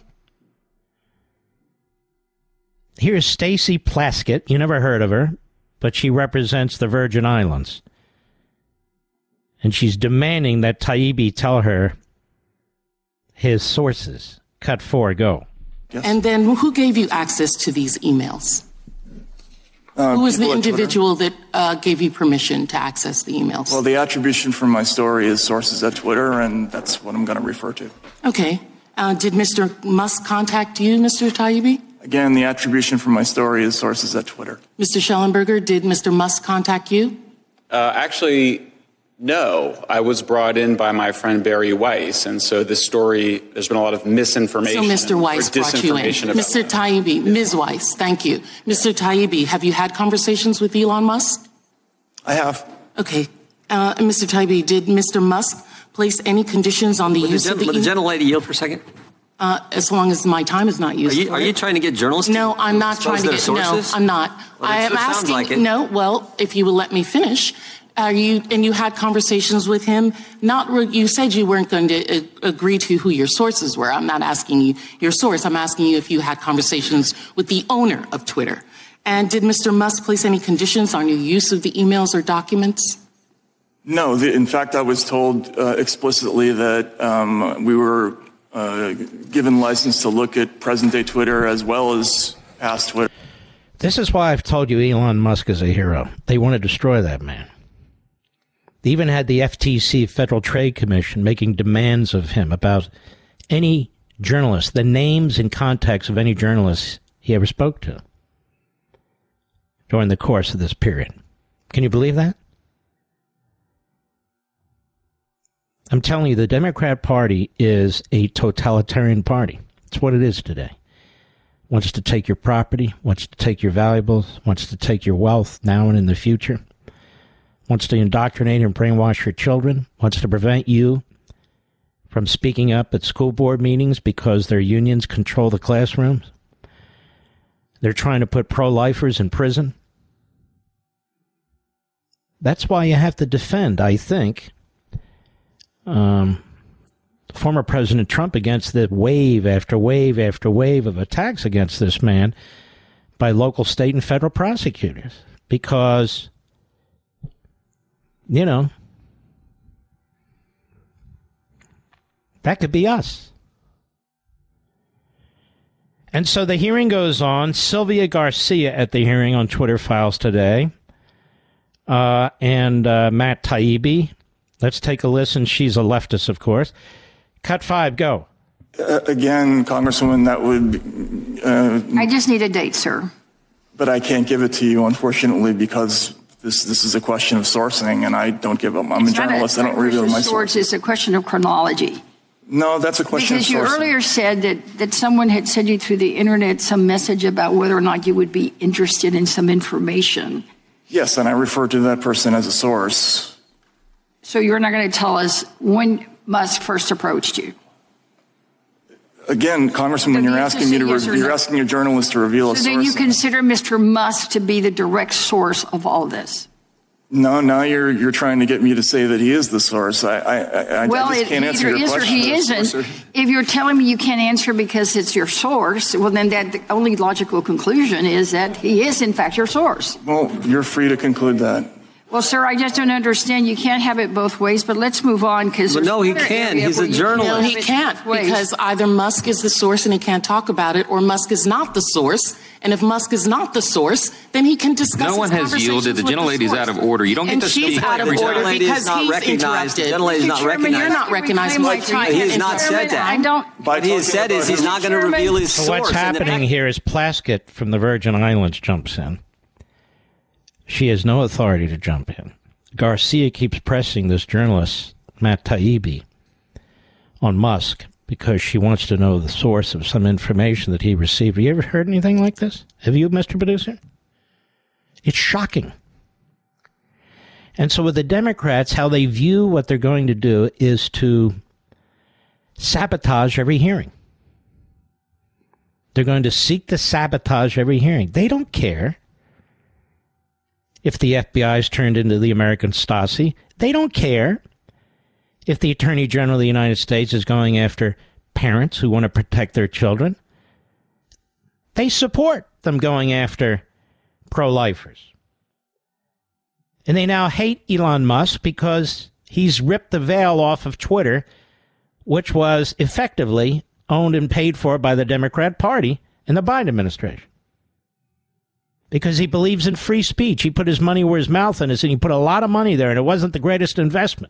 Here's Stacey Plaskett. You never heard of her, but she represents the Virgin Islands. And she's demanding that Taibbi tell her his sources. Cut four, go. Yes. And then who gave you access to these emails? Uh, who was the individual that uh, gave you permission to access the emails? Well, the attribution from my story is sources at Twitter, and that's what I'm going to refer to. Okay. Uh, did Mister Musk contact you, Mister Taibbi? Again, the attribution from my story is sources at Twitter. Mister Schellenberger, did Mister Musk contact you? Uh, actually, no. I was brought in by my friend Barry Weiss, and so this story, there's been a lot of misinformation. So Mister Weiss brought you in. Mister Taibbi, Miz Weiss, thank you. Mister Taibbi, have you had conversations with Elon Musk? I have. Okay. Uh, Mister Taibbi, did Mister Musk place any conditions on the would use the gen- of the... Would the gentlelady yield for a second? Uh, as long as my time is not used. Are you, are you trying to get journalists? No, I'm not trying to get. Sources? No, I'm not. Well, I am asking. Like it. No, well, if you will let me finish. Are you and you had conversations with him? Not you said you weren't going to uh, agree to who your sources were. I'm not asking you your source. I'm asking you if you had conversations with the owner of Twitter. And did Mister Musk place any conditions on your use of the emails or documents? No. The, in fact, I was told uh, explicitly that um, we were uh, given license to look at present-day Twitter as well as past Twitter. This is why I've told you Elon Musk is a hero. They want to destroy that man. They even had the F T C, Federal Trade Commission, making demands of him about any journalist, the names and contacts of any journalists he ever spoke to during the course of this period. Can you believe that? I'm telling you, the Democrat Party is a totalitarian party. It's what it is today. Wants to take your property, wants to take your valuables, wants to take your wealth now and in the future. Wants to indoctrinate and brainwash your children, wants to prevent you from speaking up at school board meetings because their unions control the classrooms. They're trying to put pro-lifers in prison. That's why you have to defend, I think, um, former President Trump against the wave after wave after wave of attacks against this man by local, state, and federal prosecutors. Because, you know, that could be us. And so the hearing goes on. Sylvia Garcia at the hearing on Twitter Files today. Uh, and uh, Matt Taibbi. Let's take a listen. She's a leftist, of course. Cut five, go. Uh, again, Congresswoman, that would... Uh, I just need a date, sir. But I can't give it to you, unfortunately, because this this is a question of sourcing, and I don't give up. I'm it's a journalist. I don't reveal my sources. It's a question of chronology. No, that's a question because of sourcing. Because you earlier said that, that someone had sent you through the internet some message about whether or not you would be interested in some information. Yes, and I refer to that person as a source. So you're not going to tell us when Musk first approached you? Again, Congressman, you're asking me to yes re- you're no. asking a journalist to reveal so a source. So then you consider Mister Musk to be the direct source of all this? No, now you're you're trying to get me to say that he is the source. I I, I, well, I just can't it answer your is question. Or he isn't. If you're telling me you can't answer because it's your source, well, then that the only logical conclusion is that he is, in fact, your source. Well, you're free to conclude that. Well, sir, I just don't understand. You can't have it both ways, but let's move on because well, no, he can. He's a journalist. No, he can't because either Musk is the source and he can't talk about it, or Musk is not the source. And if Musk is not the source, then he can discuss. No one has yielded. The gentlelady's out of order. You don't and get to she's speak. out of order because he's interrupted. The gentlelady's not recognized. You're not recognizing my time. He has not said that. I don't. What he has said is he's not going to reveal his source. So what's happening here is Plaskett from the Virgin Islands jumps in. She has no authority to jump in. Garcia keeps pressing this journalist, Matt Taibbi, on Musk because she wants to know the source of some information that he received. Have you ever heard anything like this? Have you, Mister Producer? It's shocking. And so with the Democrats, how they view what they're going to do is to sabotage every hearing. They're going to seek to sabotage every hearing. They don't care if the F B I is turned into the American Stasi. They don't care if the Attorney General of the United States is going after parents who want to protect their children. They support them going after pro-lifers. And they now hate Elon Musk because he's ripped the veil off of Twitter, which was effectively owned and paid for by the Democrat Party and the Biden administration. Because he believes in free speech. He put his money where his mouth is, and he put a lot of money there, and it wasn't the greatest investment.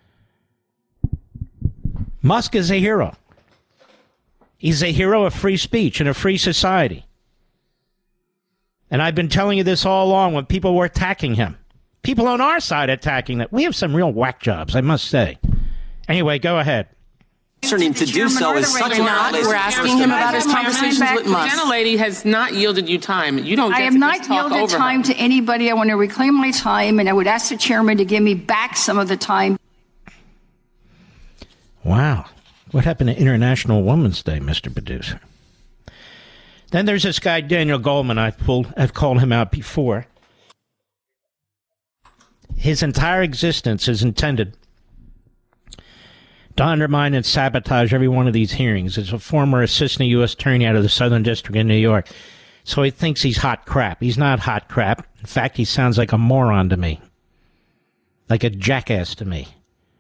Musk is a hero. He's a hero of free speech and a free society. And I've been telling you this all along when people were attacking him. People on our side attacking that. We have some real whack jobs, I must say. Anyway, go ahead. Him to do so is such an honest. We're asking him about his conversations with Musk. The gentlelady has not yielded you time. You don't get I have to not just talk yielded over time her. to anybody. I want to reclaim my time, and I would ask the chairman to give me back some of the time. Wow. What happened to International Women's Day, Mister Producer? Then there's this guy, Daniel Goldman. I've, pulled, I've called him out before. His entire existence is intended to undermine and sabotage every one of these hearings. As a former assistant U S attorney out of the Southern District in New York. So he thinks he's hot crap. He's not hot crap. In fact, he sounds like a moron to me. Like a jackass to me.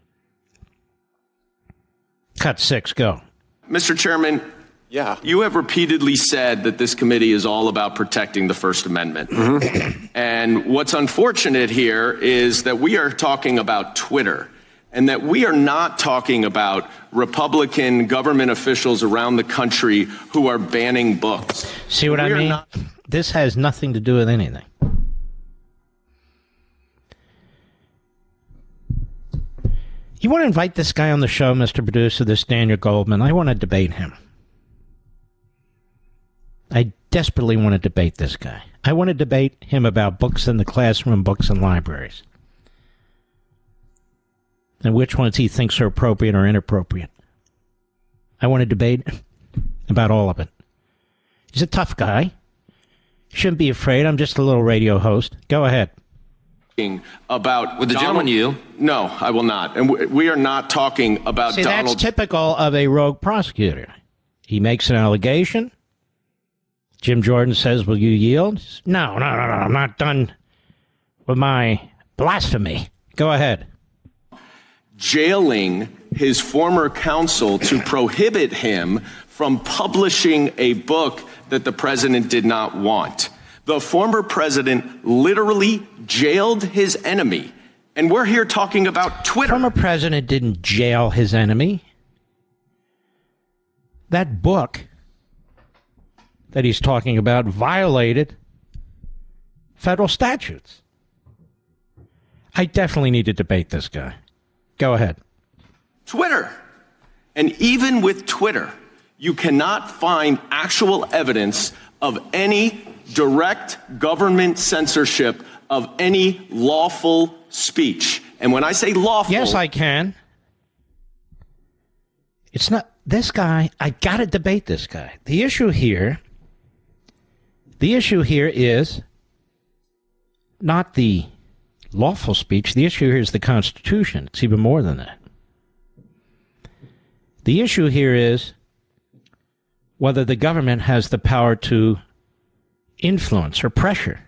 Cut six, go. Mister Chairman, yeah. You have repeatedly said that this committee is all about protecting the First Amendment. Mm-hmm. And what's unfortunate here is that we are talking about Twitter, and that we are not talking about Republican government officials around the country who are banning books. See what we I mean? Not- this has nothing to do with anything. You want to invite this guy on the show, Mister Producer, this Daniel Goldman? I want to debate him. I desperately want to debate this guy. I want to debate him about books in the classroom, books in libraries. And which ones he thinks are appropriate or inappropriate. I want to debate about all of it. He's a tough guy. Shouldn't be afraid. I'm just a little radio host. Go ahead. About Would the Donald, gentleman yield? No, I will not. And we, we are not talking about See, Donald. that's typical of a rogue prosecutor. He makes an allegation. Jim Jordan says, will you yield? No, no, no, no. I'm not done with my blasphemy. Go ahead. Jailing his former counsel to prohibit him from publishing a book that the president did not want. The former president literally jailed his enemy. And we're here talking about Twitter. The former president didn't jail his enemy. That book that he's talking about violated federal statutes. I definitely need to debate this guy. Go ahead. Twitter. And even with Twitter, you cannot find actual evidence of any direct government censorship of any lawful speech. And when I say lawful... Yes, I can. It's not... This guy, I gotta debate this guy. The issue here... The issue here is not the lawful speech. The issue here is the Constitution. It's even more than that. The issue here is whether the government has the power to influence or pressure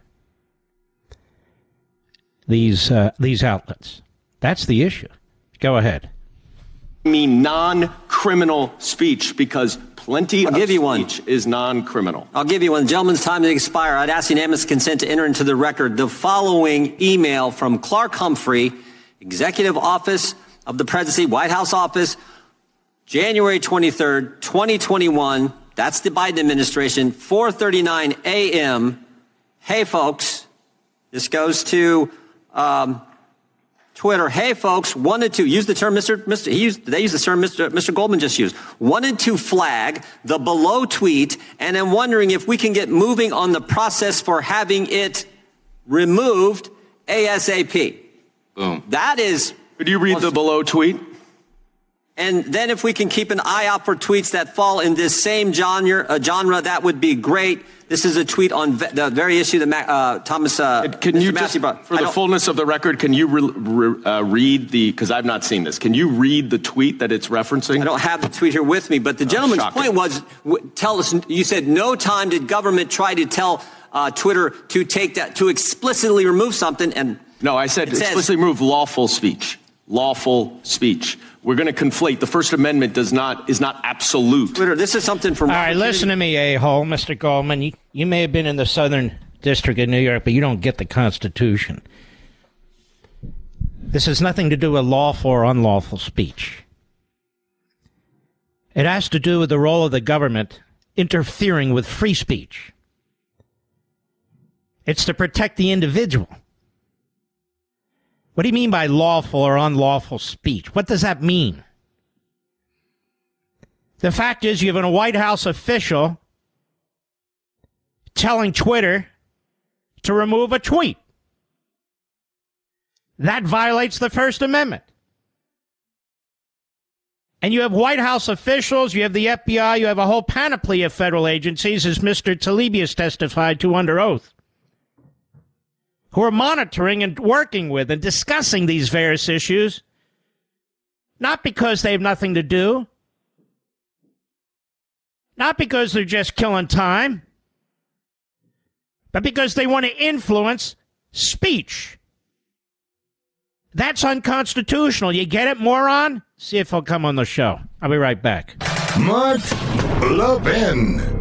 these uh, these outlets. That's the issue. Go ahead. I mean non-criminal speech because plenty I'll of give you speech one. is non-criminal. I'll give you one. Gentleman's time to expire. I'd ask unanimous consent to enter into the record the following email from Clark Humphrey, Executive Office of the Presidency, White House Office, January twenty-third, twenty twenty-one. That's the Biden administration, four thirty-nine a.m. Hey, folks. This goes to um, Twitter. Hey, folks, wanted to use the term Mister Mister He used, they used the term Mister Mister Goldman just used. Wanted to flag the below tweet, and I'm wondering if we can get moving on the process for having it removed ASAP. Boom. That is. Could you read the below tweet? And then if we can keep an eye out for tweets that fall in this same genre, uh, genre that would be great. This is a tweet on ve- the very issue that Ma- uh, Thomas uh, Can Mister you Massey just, brought. for the fullness of the record, can you re- re- uh, read the, because I've not seen this, can you read the tweet that it's referencing? I don't have the tweet here with me, but the gentleman's shocking. point was, w- tell us, you said no time did government try to tell uh, Twitter to take that, to explicitly remove something, and No, I said explicitly says, remove lawful speech. Lawful speech. We're going to conflate. The First Amendment does not is not absolute. Twitter, this is something from... All right, listen to me, a-hole, Mister Goldman. You, you may have been in the Southern District of New York, but you don't get the Constitution. This has nothing to do with lawful or unlawful speech. It has to do with the role of the government interfering with free speech. It's to protect the individual. What do you mean by lawful or unlawful speech? What does that mean? The fact is, you have a White House official telling Twitter to remove a tweet. That violates the First Amendment. And you have White House officials, you have the F B I, you have a whole panoply of federal agencies, as Mister Taibbi has testified to under oath, who are monitoring and working with and discussing these various issues, not because they have nothing to do, not because they're just killing time, but because they want to influence speech. That's unconstitutional. You get it, moron? See if he'll come on the show. I'll be right back. Mark Levin.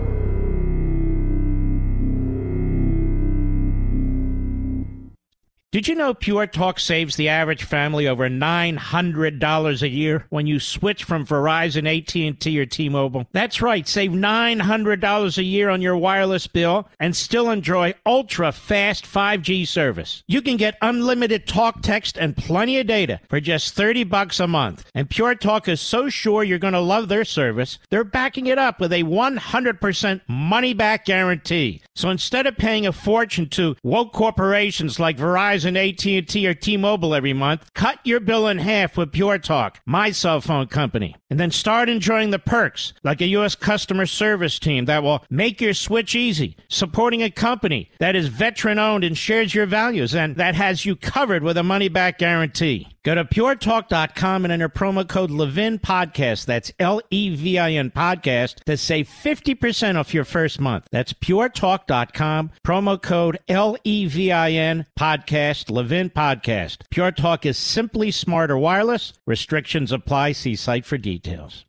Did you know Pure Talk saves the average family over nine hundred dollars a year when you switch from Verizon, A T and T, or T-Mobile? That's right, save nine hundred dollars a year on your wireless bill and still enjoy ultra-fast five G service. You can get unlimited talk, text, and plenty of data for just thirty bucks a month. And Pure Talk is so sure you're going to love their service, they're backing it up with a one hundred percent money-back guarantee. So instead of paying a fortune to woke corporations like Verizon Verizon, A T and T, or T-Mobile every month, cut your bill in half with Pure Talk, my cell phone company, and then start enjoying the perks like a U S customer service team that will make your switch easy, supporting a company that is veteran-owned and shares your values and that has you covered with a money-back guarantee. Go to pure talk dot com and enter promo code Levin Podcast. That's L E V I N Podcast to save fifty percent off your first month. That's pure talk dot com, promo code L E V I N Podcast, Levin Podcast. Pure Talk is simply smarter wireless. Restrictions apply. See site for details.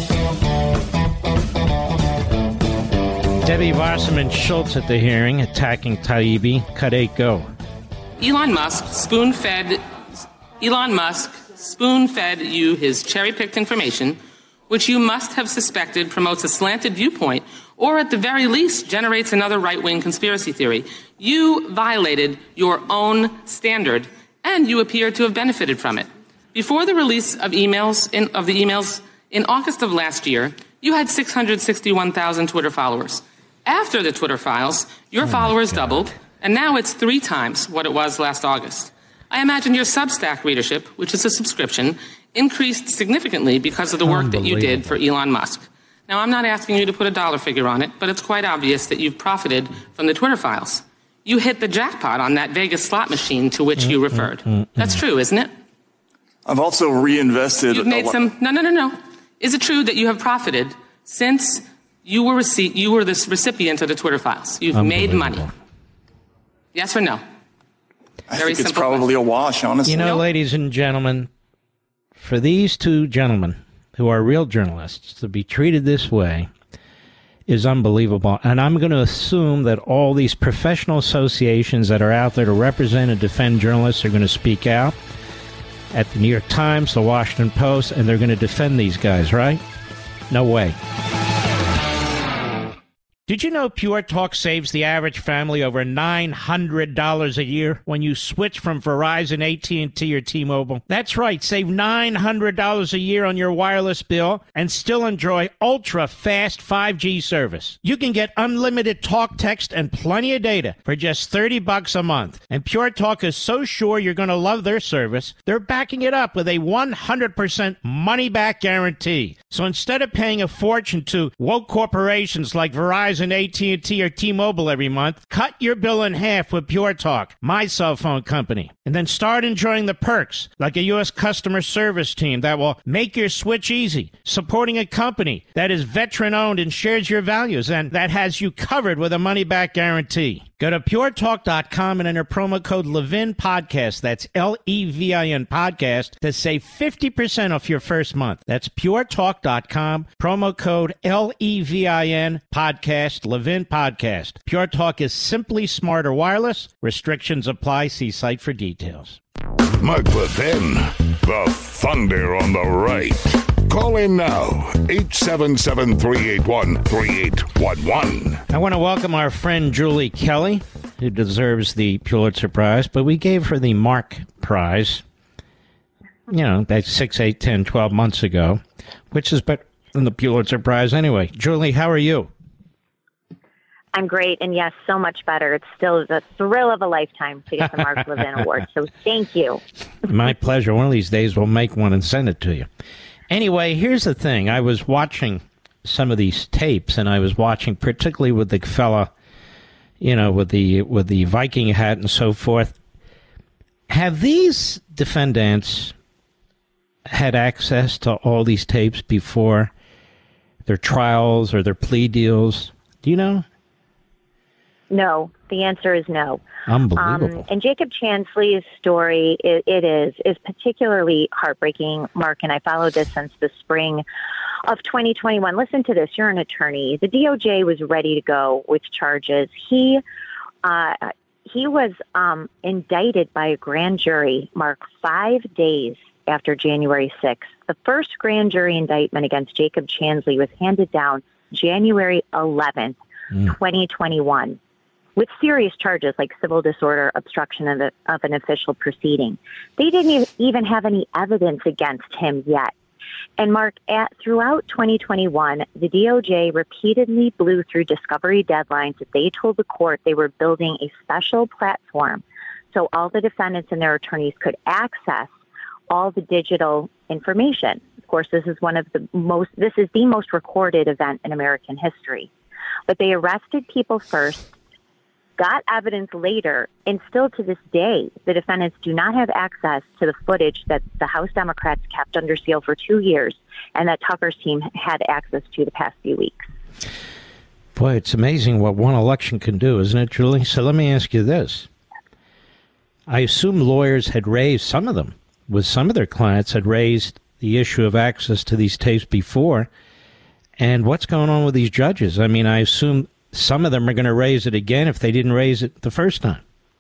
Debbie Wasserman Schultz at the hearing, attacking Taibbi. Cut eight, go. Elon Musk spoon-fed Elon Musk spoon-fed you his cherry-picked information, which you must have suspected promotes a slanted viewpoint, or at the very least generates another right-wing conspiracy theory. You violated your own standard, and you appear to have benefited from it. Before the release of emails in, of the emails in August of last year, you had six hundred sixty-one thousand Twitter followers. After the Twitter files, your oh followers doubled, and now it's three times what it was last August. I imagine your Substack readership, which is a subscription, increased significantly because of the work that you did for Elon Musk. Now, I'm not asking you to put a dollar figure on it, but it's quite obvious that you've profited from the Twitter files. You hit the jackpot on that Vegas slot machine to which you referred. That's true, isn't it? I've also reinvested. You've made some. No, no, no, no. Is it true that you have profited since you were rece- you were this recipient of the Twitter files? You've made money. Yes or no? I Very think it's simple probably question. a wash, honestly. You know, ladies and gentlemen, for these two gentlemen who are real journalists to be treated this way is unbelievable. And I'm going to assume that all these professional associations that are out there to represent and defend journalists are going to speak out at the New York Times, the Washington Post, and they're going to defend these guys, right? No way. Did you know Pure Talk saves the average family over nine hundred dollars a year when you switch from Verizon, A T and T, or T-Mobile? That's right, save nine hundred dollars a year on your wireless bill and still enjoy ultra-fast five G service. You can get unlimited talk, text, and plenty of data for just thirty bucks a month. And Pure Talk is so sure you're going to love their service, they're backing it up with a one hundred percent money-back guarantee. So instead of paying a fortune to woke corporations like Verizon, A T and T, or T-Mobile every month, cut your bill in half with Pure Talk, my cell phone company, and then start enjoying the perks like a U S customer service team that will make your switch easy, supporting a company that is veteran-owned and shares your values and that has you covered with a money-back guarantee. Go to pure talk dot com and enter promo code Levin Podcast. That's L E V I N Podcast to save fifty percent off your first month. That's pure talk dot com, promo code L E V I N Podcast, Levin Podcast. Pure Talk is simply smarter wireless. Restrictions apply. See site for details. Mark Levin, the thunder on the right. Call in now, eight seven seven, three eight one, three eight one one. I want to welcome our friend Julie Kelly, who deserves the Pulitzer Prize, but we gave her the Mark Prize, you know, that's six, eight, ten, twelve months ago, which is better than the Pulitzer Prize anyway. Julie, how are you? I'm great, and yes, so much better. It's still the thrill of a lifetime to get the Mark Levin Award, so thank you. My pleasure. One of these days we'll make one and send it to you. Anyway, here's the thing. I was watching some of these tapes, and I was watching particularly with the fella, you know, with the with the Viking hat and so forth. Have these defendants had access to all these tapes before their trials or their plea deals? Do you know? No, the answer is no. Unbelievable. Um, and Jacob Chansley's story, it, it is, is particularly heartbreaking, Mark, and I followed this since the spring of twenty twenty-one. Listen to this. You're an attorney. The D O J was ready to go with charges. He uh, he was um, indicted by a grand jury, Mark, five days after January sixth. The first grand jury indictment against Jacob Chansley was handed down January eleventh, mm. twenty twenty-one. With serious charges like civil disorder, obstruction of, a, of an official proceeding. They didn't even have any evidence against him yet. And Mark, at, throughout twenty twenty-one, the D O J repeatedly blew through discovery deadlines that they told the court they were building a special platform so all the defendants and their attorneys could access all the digital information. Of course, this is one of the most, this is the most recorded event in American history. But they arrested people first, got evidence later, and still to this day, the defendants do not have access to the footage that the House Democrats kept under seal for two years and that Tucker's team had access to the past few weeks. Boy, it's amazing what one election can do, isn't it, Julie? So let me ask you this. I assume lawyers had raised, some of them, with some of their clients, had raised the issue of access to these tapes before. And what's going on with these judges? I mean, I assume some of them are going to raise it again if they didn't raise it the first time.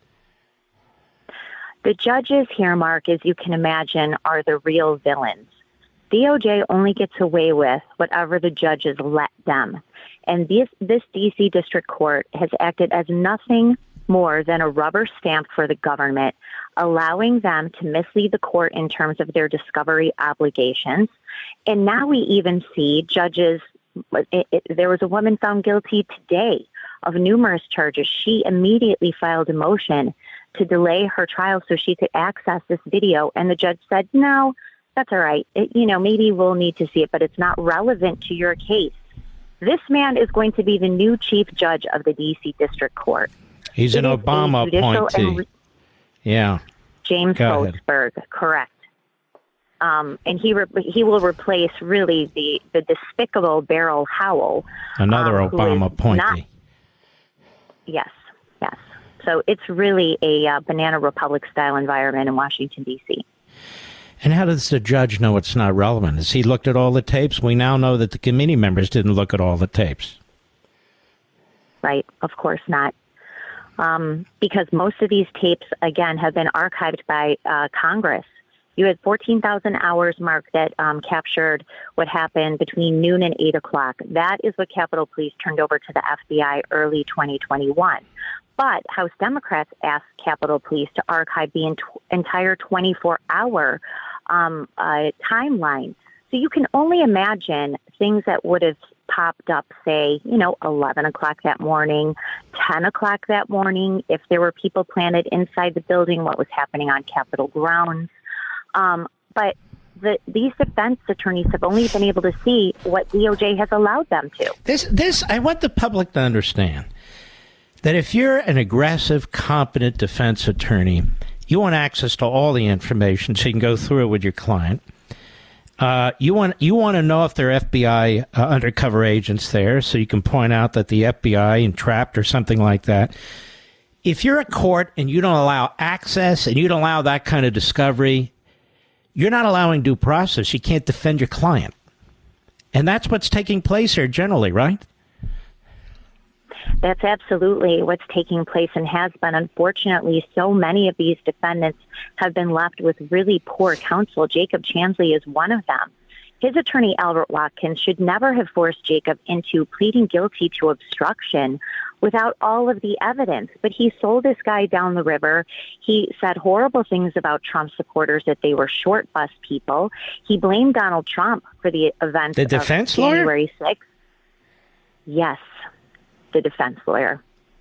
The judges here, Mark, as you can imagine, are the real villains. D O J only gets away with whatever the judges let them. And this, this D C District Court has acted as nothing more than a rubber stamp for the government, allowing them to mislead the court in terms of their discovery obligations. And now we even see judges, it, it, there was a woman found guilty today of numerous charges. She immediately filed a motion to delay her trial so she could access this video. And the judge said, no, that's all right. It, you know, maybe we'll need to see it, but it's not relevant to your case. This man is going to be the new chief judge of the D C District Court. He's it an Obama appointee. Re- yeah. James Boasberg, correct. Um, and he re- he will replace really the, the despicable Beryl Howell. Another um, Obama appointee. Not, yes, yes. So it's really a uh, Banana Republic-style environment in Washington, D C And how does the judge know it's not relevant? Has he looked at all the tapes? We now know that the committee members didn't look at all the tapes. Right, of course not. Um, because most of these tapes, again, have been archived by uh, Congress. You had fourteen thousand hours, Mark, that um, captured what happened between noon and eight o'clock. That is what Capitol Police turned over to the F B I early twenty twenty-one. But House Democrats asked Capitol Police to archive the ent- entire twenty-four hour um, uh, timeline. So you can only imagine things that would have popped up, say, you know, eleven o'clock that morning, ten o'clock that morning, if there were people planted inside the building, what was happening on Capitol grounds. Um, but the, these defense attorneys have only been able to see what D O J has allowed them to. This, this, I want the public to understand that if you're an aggressive, competent defense attorney, you want access to all the information so you can go through it with your client. Uh, you want you want to know if there are F B I uh, undercover agents there, so you can point out that the F B I entrapped or something like that. If you're a court and you don't allow access and you don't allow that kind of discovery, you're not allowing due process. You can't defend your client. And that's what's taking place here generally, right? That's absolutely what's taking place and has been. Unfortunately, so many of these defendants have been left with really poor counsel. Jacob Chansley is one of them. His attorney, Albert Watkins, should never have forced Jacob into pleading guilty to obstruction without all of the evidence. But he sold this guy down the river. He said horrible things about Trump supporters, that they were short bus people. He blamed Donald Trump for the events the defense of lawyer? January sixth. Yes, the defense lawyer.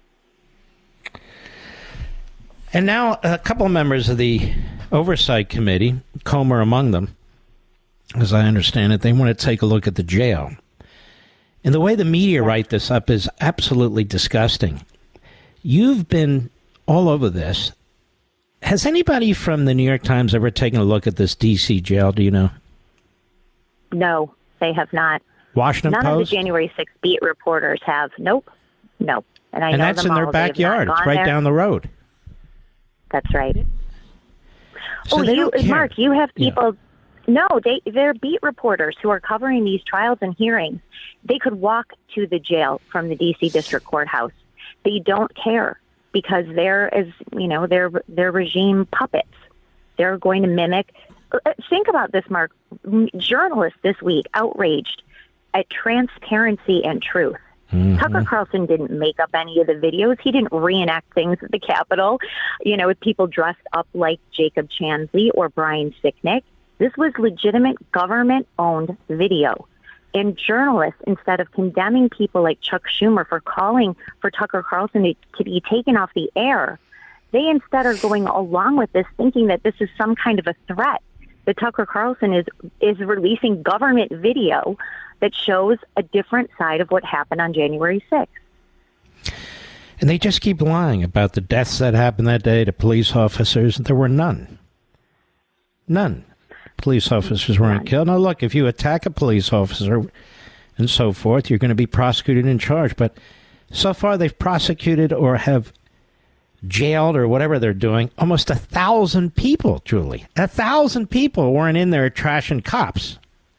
And now a couple of members of the Oversight Committee, Comer among them, as I understand it, they want to take a look at the jail. And the way the media write this up is absolutely disgusting. You've been all over this. Has anybody from the New York Times ever taken a look at this D C jail? Do you know? No, they have not. Washington None Post? of the January sixth beat reporters have. Nope. No. And I and know that's them in their all. They have not backyard. It's gone right there. down the road. That's right. So oh, they you, don't care. Mark, you have people. No, they they're beat reporters who are covering these trials and hearings. They could walk to the jail from the D C District Courthouse. They don't care because they're, as you know, they're they're regime puppets. They're going to mimic. Think about this, Mark. Journalists this week outraged at transparency and truth. Mm-hmm. Tucker Carlson didn't make up any of the videos. He didn't reenact things at the Capitol, you know, with people dressed up like Jacob Chansley or Brian Sicknick. This was legitimate government-owned video. And journalists, instead of condemning people like Chuck Schumer for calling for Tucker Carlson to, to be taken off the air, They instead are going along with this, thinking that this is some kind of a threat. That Tucker Carlson is is releasing government video that shows a different side of what happened on January sixth. And they just keep lying about the deaths that happened that day to police officers. There were none. None. Police officers weren't none. killed. Now, look, if you attack a police officer and so forth, you're going to be prosecuted and charged. But so far, they've prosecuted or have jailed or whatever they're doing almost a thousand people, Julie. A thousand people weren't in there trashing cops.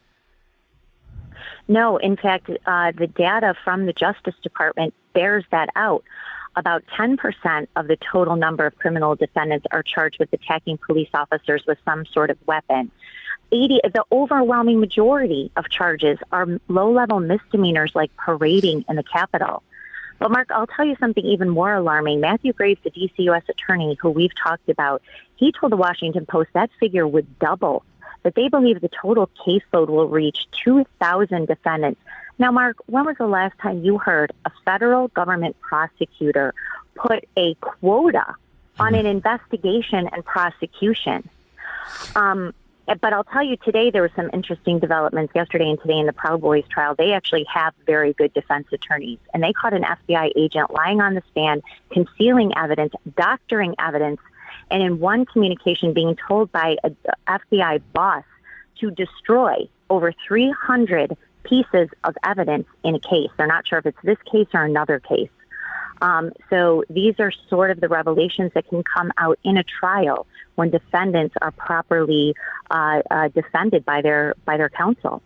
No, in fact, uh, the data from the Justice Department bears that out. About ten percent of the total number of criminal defendants are charged with attacking police officers with some sort of weapon. eighty, the overwhelming majority of charges are low-level misdemeanors like parading in the Capitol. But, Mark, I'll tell you something even more alarming. Matthew Graves, the D C U S attorney who we've talked about, he told the Washington Post that figure would double, that they believe the total caseload will reach two thousand defendants. Now, Mark, when was the last time you heard a federal government prosecutor put a quota on an investigation and prosecution? Um But I'll tell you, today there were some interesting developments yesterday and today in the Proud Boys trial. They actually have very good defense attorneys, and they caught an F B I agent lying on the stand, concealing evidence, doctoring evidence, and in one communication being told by a F B I boss to destroy over three hundred pieces of evidence in a case. They're not sure if it's this case or another case. Um, so these are sort of the revelations that can come out in a trial when defendants are properly uh, uh, defended by their by their counsel.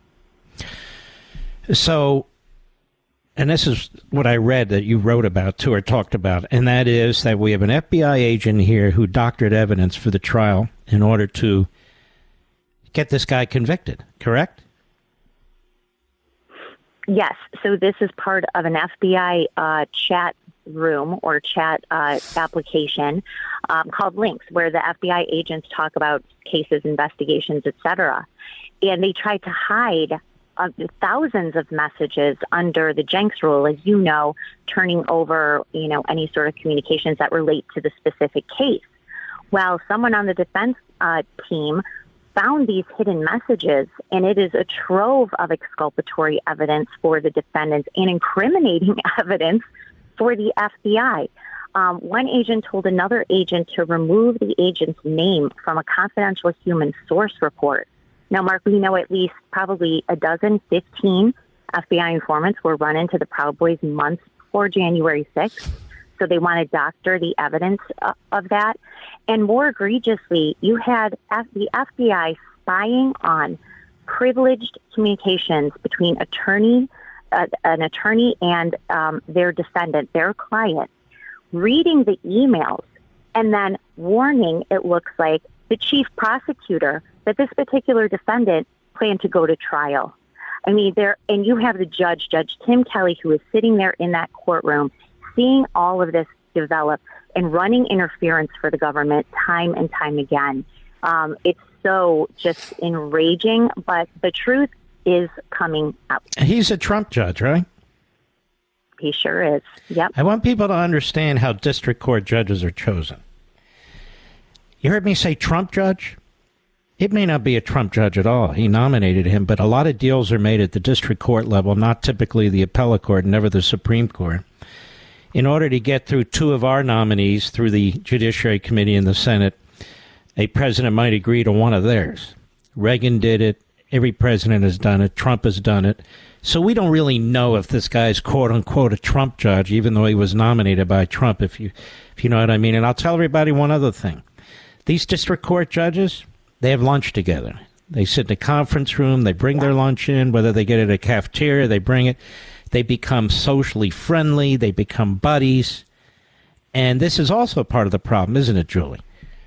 So, and this is what I read that you wrote about too, or talked about, and that is that we have an F B I agent here who doctored evidence for the trial in order to get this guy convicted, correct? Yes. So this is part of an F B I uh, chat room or chat uh, application um, called Links, where the F B I agents talk about cases, investigations, et cetera. And they tried to hide uh, thousands of messages under the Jenks rule, as you know, turning over, you know, any sort of communications that relate to the specific case. Well, someone on the defense uh, team found these hidden messages, and it is a trove of exculpatory evidence for the defendants and incriminating evidence for the F B I. Um, one agent told another agent to remove the agent's name from a confidential human source report. Now, Mark, we know at least probably a dozen, fifteen F B I informants were run into the Proud Boys months before January sixth. So they want to doctor the evidence uh, of that. And more egregiously, you had F- the F B I spying on privileged communications between attorney, uh, an attorney and um, their defendant, their client, reading the emails and then warning, it looks like, the chief prosecutor that this particular defendant planned to go to trial. I mean, there, and you have the judge, Judge Tim Kelly, who is sitting there in that courtroom, seeing all of this develop and running interference for the government time and time again. Um, it's so just enraging, but the truth is coming out. He's a Trump judge, right? He sure is. Yep. I want people to understand how district court judges are chosen. You heard me say Trump judge? It may not be a Trump judge at all. He nominated him, but a lot of deals are made at the district court level, not typically the appellate court, never the Supreme Court. In order to get through two of our nominees through the Judiciary Committee in the Senate, a president might agree to one of theirs. Reagan did it. Every president has done it. Trump has done it. So we don't really know if this guy is quote-unquote a Trump judge, even though he was nominated by Trump, if you, if you know what I mean. And I'll tell everybody one other thing. These district court judges, they have lunch together. They sit in a conference room. They bring their lunch in, whether they get it at a cafeteria, they bring it. They become socially friendly. They become buddies. And this is also part of the problem, isn't it, Julie?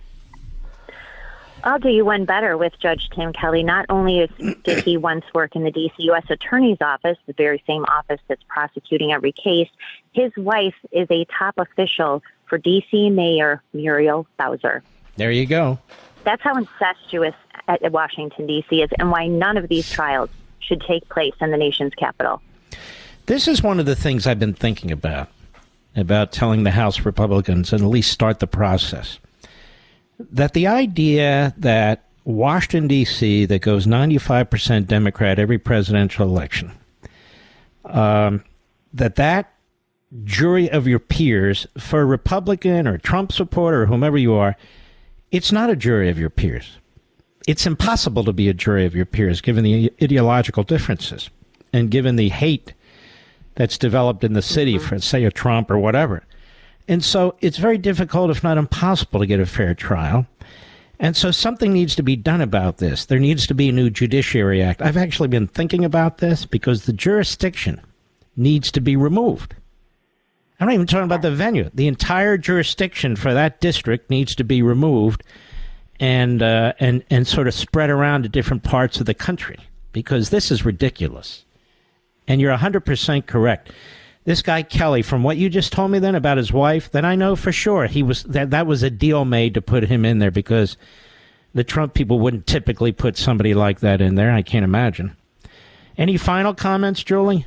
I'll do you one better with Judge Tim Kelly. Not only is, did he once work in the D C U S Attorney's Office, the very same office that's prosecuting every case, his wife is a top official for D C Mayor Muriel Bowser. There you go. That's how incestuous at Washington, D C is, and why none of these trials should take place in the nation's capital. This is one of the things I've been thinking about. about telling the House Republicans and at least start the process, that the idea that Washington, D C, that goes ninety-five percent Democrat every presidential election, um, that that jury of your peers, for a Republican or Trump supporter or whomever you are, it's not a jury of your peers. It's impossible to be a jury of your peers given the ideological differences and given the hate that's developed in the city for, say, a Trump or whatever. And so it's very difficult, if not impossible, to get a fair trial. And so something needs to be done about this. There needs to be a new Judiciary Act. I've actually been thinking about this because the jurisdiction needs to be removed. I'm not even talking about the venue. The entire jurisdiction for that district needs to be removed and uh, and and sort of spread around to different parts of the country, because this is ridiculous. And you're one hundred percent correct. This guy Kelly, from what you just told me then about his wife, then I know for sure he was that that was a deal made to put him in there, because the Trump people wouldn't typically put somebody like that in there. I can't imagine. Any final comments, Julie?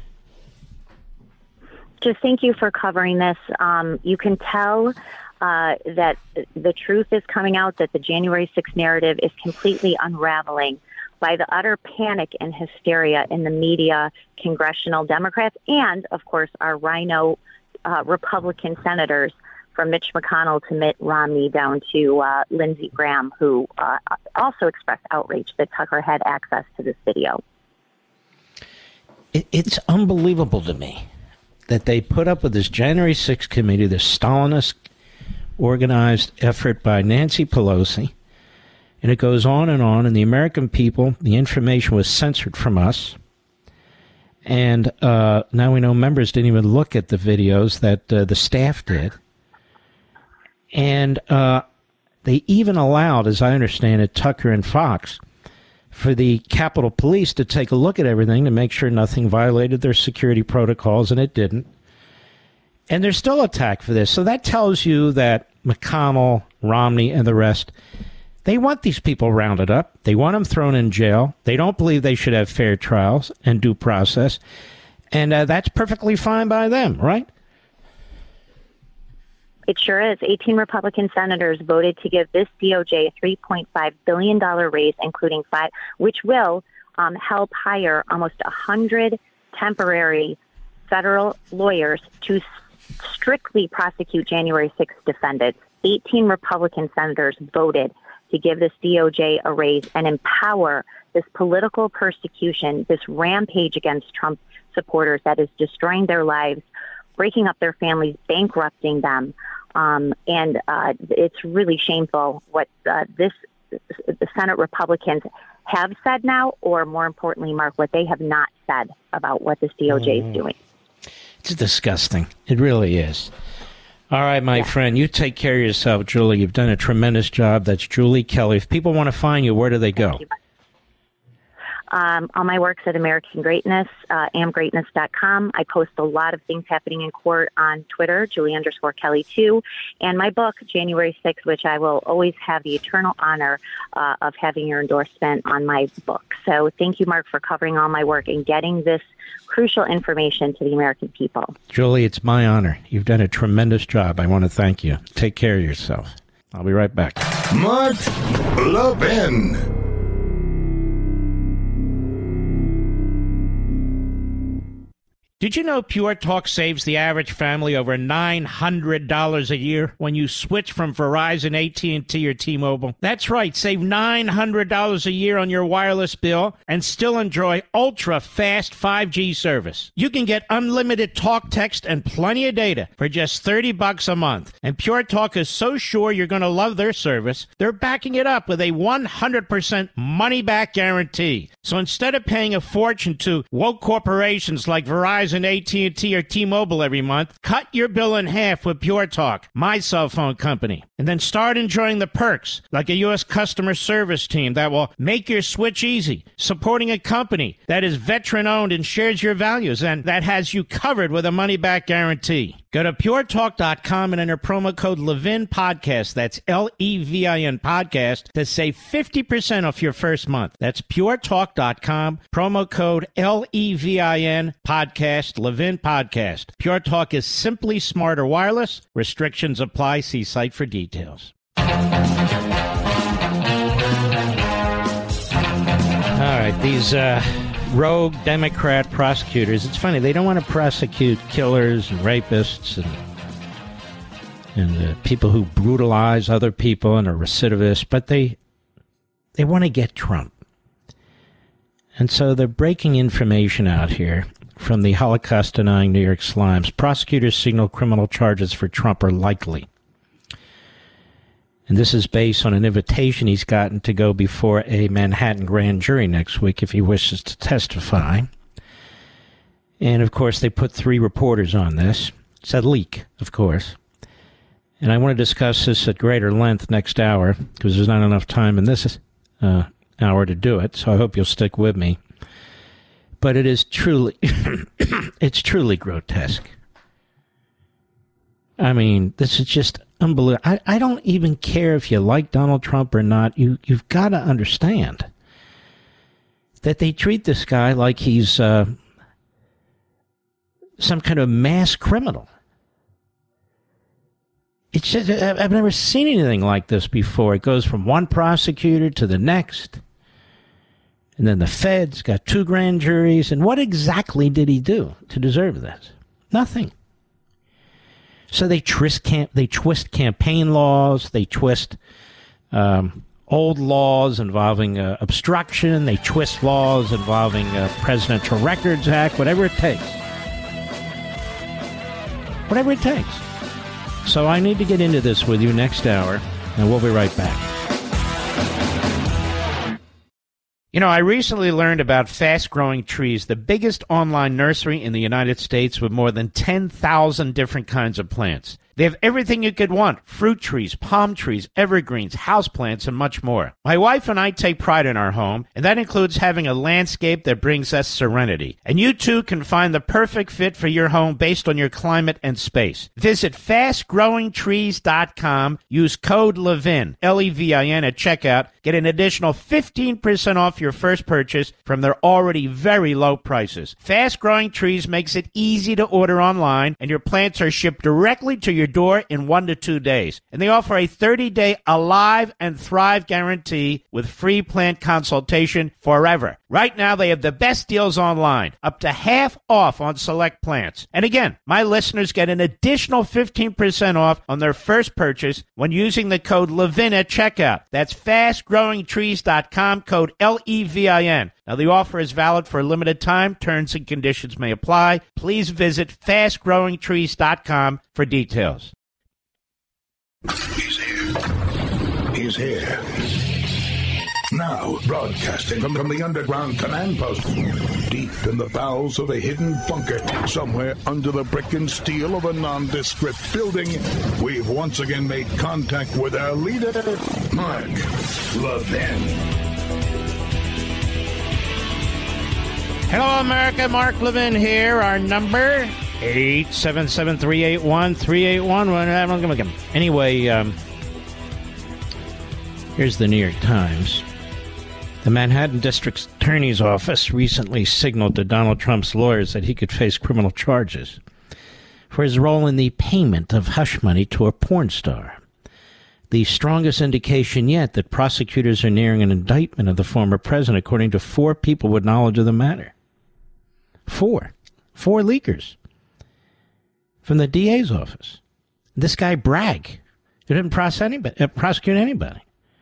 Just thank you for covering this. Um, you can tell uh, that the truth is coming out, that the January sixth narrative is completely unraveling by the utter panic and hysteria in the media, congressional Democrats, and, of course, our rhino uh, Republican senators, from Mitch McConnell to Mitt Romney down to uh, Lindsey Graham, who uh, also expressed outrage that Tucker had access to this video. It, it's unbelievable to me that they put up with this January sixth committee, this Stalinist organized effort by Nancy Pelosi, and it goes on and on, and the American people, the information was censored from us, and uh, now we know members didn't even look at the videos that uh, the staff did, and uh, they even allowed, as I understand it, Tucker and Fox, for the Capitol Police to take a look at everything to make sure nothing violated their security protocols, and it didn't. And they're still attacked for this. So that tells you that McConnell, Romney, and the rest, they want these people rounded up. They want them thrown in jail. They don't believe they should have fair trials and due process. And uh, that's perfectly fine by them, right? It sure is. eighteen Republican senators voted to give this D O J a three point five billion dollars raise, including five, which will um, help hire almost one hundred temporary federal lawyers to strictly prosecute January sixth defendants. eighteen Republican senators voted to give this D O J a raise and empower this political persecution, this rampage against Trump supporters that is destroying their lives, breaking up their families, bankrupting them. Um, and uh, it's really shameful what uh, this the Senate Republicans have said now, or more importantly, Mark, what they have not said about what this D O J is doing. It's disgusting. It really is. All right, my yeah. friend, you take care of yourself, Julie. You've done a tremendous job. That's Julie Kelly. If people want to find you, where do they go? Um, all my work's at American Greatness, uh, am greatness dot com. I post a lot of things happening in court on Twitter, Julie underscore Kelly two, and my book, January sixth, which I will always have the eternal honor uh, of having your endorsement on my book. So thank you, Mark, for covering all my work and getting this crucial information to the American people. Julie, it's my honor. You've done a tremendous job. I want to thank you. Take care of yourself. I'll be right back. Mark Levin. Did you know Pure Talk saves the average family over nine hundred dollars a year when you switch from Verizon, A T and T, or T-Mobile? That's right. Save nine hundred dollars a year on your wireless bill and still enjoy ultra-fast five G service. You can get unlimited talk, text, and plenty of data for just thirty bucks a month. And Pure Talk is so sure you're going to love their service, they're backing it up with a one hundred percent money-back guarantee. So instead of paying a fortune to woke corporations like Verizon, and A T and T or T-Mobile every month, cut your bill in half with Pure Talk, my cell phone company. And then start enjoying the perks, like a U S customer service team that will make your switch easy, supporting a company that is veteran-owned and shares your values, and that has you covered with a money-back guarantee. Go to pure talk dot com and enter promo code Levin Podcast. That's L E V I N Podcast to save fifty percent off your first month. That's pure talk dot com, promo code L E V I N Podcast, Levin Podcast. Pure Talk is simply smarter wireless. Restrictions apply. See site for details. All right, these uh, rogue Democrat prosecutors, it's funny, they don't want to prosecute killers and rapists and and uh, people who brutalize other people and are recidivists, but they they want to get Trump. And so they're breaking information out here from the Holocaust-denying New York Slimes. Prosecutors signal criminal charges for Trump are likely. And this is based on an invitation he's gotten to go before a Manhattan grand jury next week if he wishes to testify. And, of course, they put three reporters on this. It's a leak, of course. And I want to discuss this at greater length next hour because there's not enough time in this uh, hour to do it, so I hope you'll stick with me. But it is truly, it's truly grotesque. I mean, this is just unbelievable. I, I don't even care if you like Donald Trump or not. You, you've got to understand that they treat this guy like he's uh, some kind of mass criminal. It's just, I've never seen anything like this before. It goes from one prosecutor to the next. And then the feds got two grand juries. And what exactly did he do to deserve this? Nothing. So they twist, camp, they twist campaign laws. They twist um, old laws involving uh, obstruction. They twist laws involving uh, Presidential Records Act, whatever it takes. Whatever it takes. So I need to get into this with you next hour, and we'll be right back. You know, I recently learned about Fast Growing Trees, the biggest online nursery in the United States with more than ten thousand different kinds of plants. They have everything you could want: fruit trees, palm trees, evergreens, houseplants, and much more. My wife and I take pride in our home, and that includes having a landscape that brings us serenity. And you too can find the perfect fit for your home based on your climate and space. Visit fast growing trees dot com. Use code Levin, L E V I N, at checkout. Get an additional fifteen percent off your first purchase from their already very low prices. Fast Growing Trees makes it easy to order online, and your plants are shipped directly to your door in one to two days. And they offer a thirty-day Alive and Thrive guarantee with free plant consultation forever. Right now, they have the best deals online, up to half off on select plants. And again, my listeners get an additional fifteen percent off on their first purchase when using the code Levin at checkout. That's fast growing trees dot com, code L E V I N. Now, the offer is valid for a limited time. Terms and conditions may apply. Please visit fast growing trees dot com for details. He's here. He's here. Now, broadcasting from, from the underground command post, deep in the bowels of a hidden bunker, somewhere under the brick and steel of a nondescript building, we've once again made contact with our leader, Mark Levin. Hello, America. Mark Levin here. Our number, eight seven seven, three eight one, three eight one. Anyway, um, here's the New York Times. The Manhattan District Attorney's Office recently signaled to Donald Trump's lawyers that he could face criminal charges for his role in the payment of hush money to a porn star. The strongest indication yet that prosecutors are nearing an indictment of the former president, according to four people with knowledge of the matter. Four. Four leakers from the D A's office. This guy Bragg, who didn't prosecute anybody. Uh, prosecute anybody.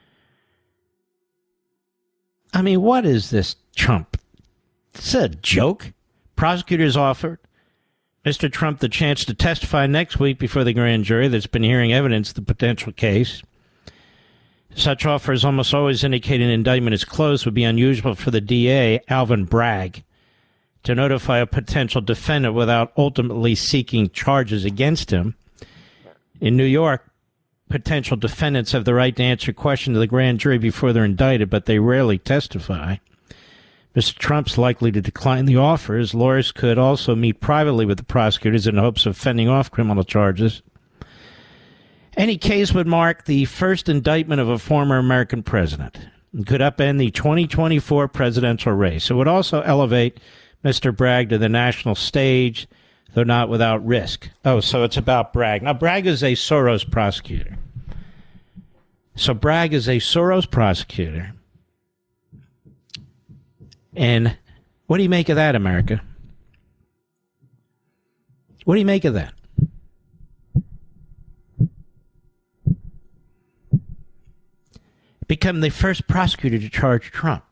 I mean, what is this, Trump? This is a joke. Prosecutors offered Mister Trump the chance to testify next week before the grand jury that's been hearing evidence of the potential case. Such offers almost always indicate an indictment is closed. Would be unusual for the D A, Alvin Bragg, to notify a potential defendant without ultimately seeking charges against him. In New York, potential defendants have the right to answer questions to the grand jury before they're indicted, but they rarely testify. Mister Trump's likely to decline the offer. His lawyers could also meet privately with the prosecutors in hopes of fending off criminal charges. Any case would mark the first indictment of a former American president and could upend the twenty twenty-four presidential race. It would also elevate Mister Bragg to the national stage, though not without risk. Oh, so it's about Bragg. Now, Bragg is a Soros prosecutor. So Bragg is a Soros prosecutor. And what do you make of that, America? What do you make of that? Become the first prosecutor to charge Trump.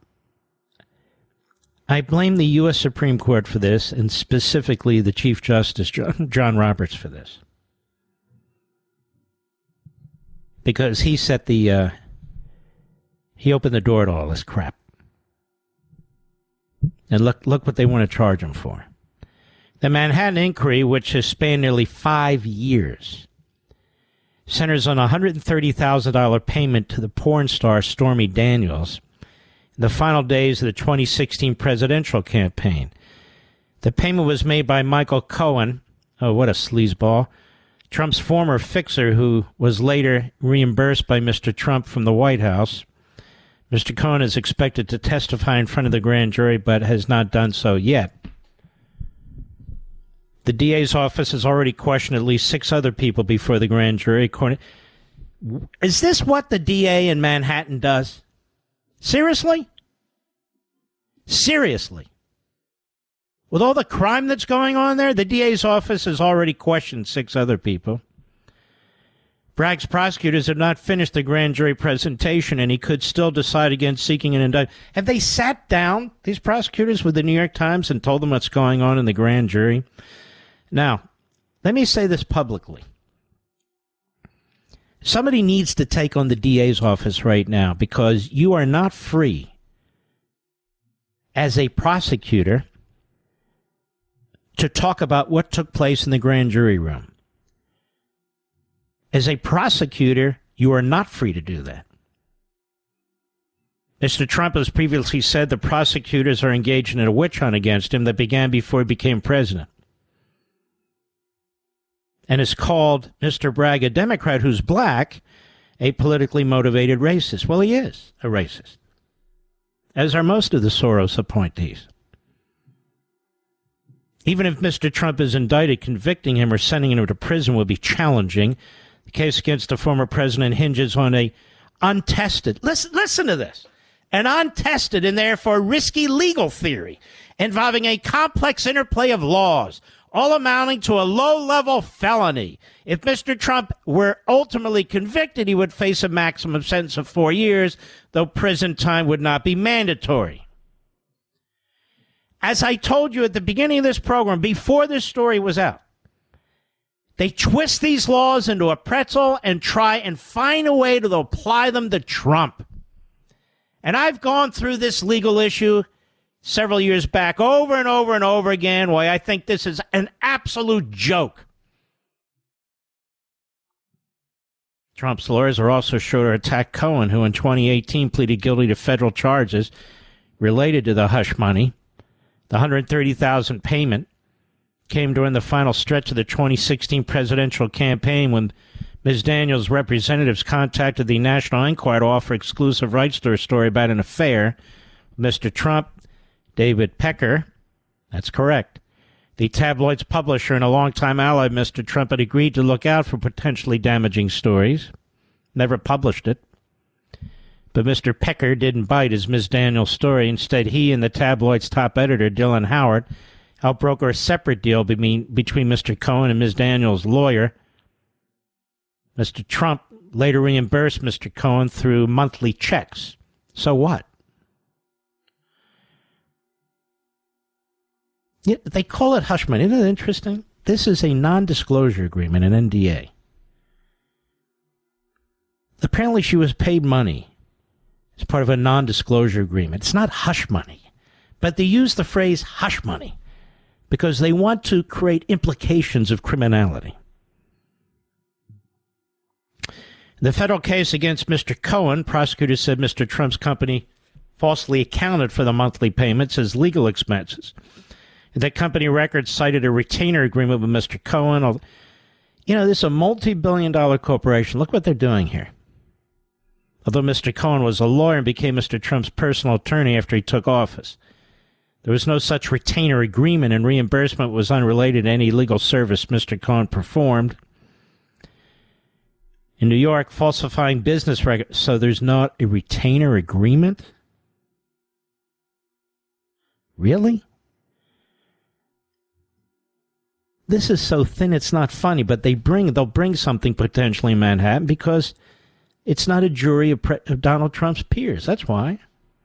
I blame the U S Supreme Court for this, and specifically the Chief Justice, John, John Roberts, for this. Because he set the, uh, he opened the door to all this crap. And look, look what they want to charge him for. The Manhattan inquiry, which has spanned nearly five years, centers on a one hundred thirty thousand dollars payment to the porn star Stormy Daniels in the final days of the twenty sixteen presidential campaign. The payment was made by Michael Cohen, oh, what a sleazeball, Trump's former fixer, who was later reimbursed by Mister Trump from the White House. Mister Cohen is expected to testify in front of the grand jury, but has not done so yet. The D A's office has already questioned at least six other people before the grand jury. Is this what the D A in Manhattan does? Seriously? Seriously? With all the crime that's going on there, the D A's office has already questioned six other people. Bragg's prosecutors have not finished the grand jury presentation, and he could still decide against seeking an indictment. Have they sat down, these prosecutors, with the New York Times and told them what's going on in the grand jury? Now, let me say this publicly. Somebody needs to take on the D A's office right now, because you are not free as a prosecutor to talk about what took place in the grand jury room. As a prosecutor, you are not free to do that. Mister Trump has previously said the prosecutors are engaged in a witch hunt against him that began before he became president, and has called Mister Bragg, a Democrat who's black, a politically motivated racist. Well, he is a racist, as are most of the Soros appointees. Even if Mister Trump is indicted, convicting him or sending him to prison will be challenging. The case against the former president hinges on a untested, listen, listen to this, an untested and therefore risky legal theory involving a complex interplay of laws, all amounting to a low-level felony. If Mister Trump were ultimately convicted, he would face a maximum sentence of four years, though prison time would not be mandatory. As I told you at the beginning of this program, before this story was out, they twist these laws into a pretzel and try and find a way to apply them to Trump. And I've gone through this legal issue several years back over and over and over again, why I think this is an absolute joke. Trump's lawyers are also sure to attack Cohen, who in twenty eighteen pleaded guilty to federal charges related to the hush money. The one hundred thirty thousand dollars payment came during the final stretch of the twenty sixteen presidential campaign, when Miz Daniels' representatives contacted the National Enquirer to offer exclusive rights to her story about an affair with Mister Trump. David Pecker, that's correct, the tabloid's publisher and a longtime ally of Mister Trump, had agreed to look out for potentially damaging stories. Never published it. But Mister Pecker didn't bite his Miz Daniels story. Instead, he and the tabloid's top editor, Dylan Howard, helped broker a separate deal between, between Mister Cohen and Miz Daniels' lawyer. Mister Trump later reimbursed Mister Cohen through monthly checks. So what? Yeah, they call it hush money. Isn't it interesting? This is a non-disclosure agreement, an N D A. Apparently she was paid money as part of a non-disclosure agreement. It's not hush money, but they use the phrase hush money because they want to create implications of criminality. In the federal case against Mister Cohen, prosecutors said Mister Trump's company falsely accounted for the monthly payments as legal expenses. The company records cited a retainer agreement with Mister Cohen. You know, this is a multi-billion dollar corporation. Look what they're doing here. Although Mister Cohen was a lawyer and became Mister Trump's personal attorney after he took office, there was no such retainer agreement, and reimbursement was unrelated to any legal service Mister Cohen performed. In New York, falsifying business records. So there's not a retainer agreement? Really? This is so thin it's not funny, but they bring they'll bring something potentially in Manhattan because it's not a jury of, Pre- of Donald Trump's peers. That's why.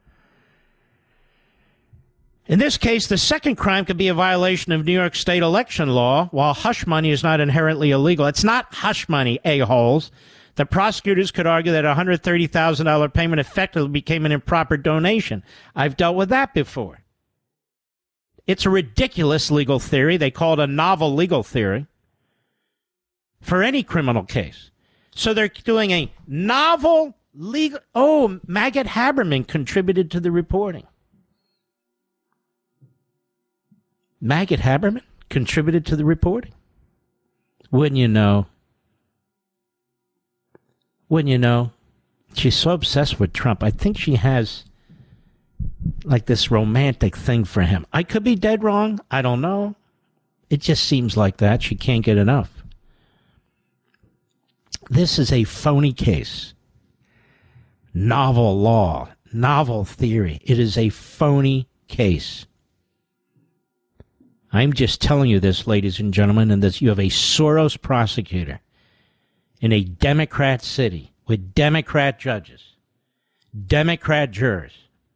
In this case, the second crime could be a violation of New York State election law, while hush money is not inherently illegal. It's not hush money, a-holes. The prosecutors could argue that a one hundred thirty thousand dollars payment effectively became an improper donation. I've dealt with that before. It's a ridiculous legal theory. They call it a novel legal theory for any criminal case. So they're doing a novel legal... Oh, Maggot Haberman contributed to the reporting. Maggot Haberman contributed to the reporting. Wouldn't you know? Wouldn't you know? She's so obsessed with Trump. I think she has like this romantic thing for him. I could be dead wrong. I don't know. It just seems like that. She can't get enough. This is a phony case. Novel law. Novel theory. It is a phony case. I'm just telling you this, ladies and gentlemen, and that you have a Soros prosecutor in a Democrat city with Democrat judges, Democrat jurors,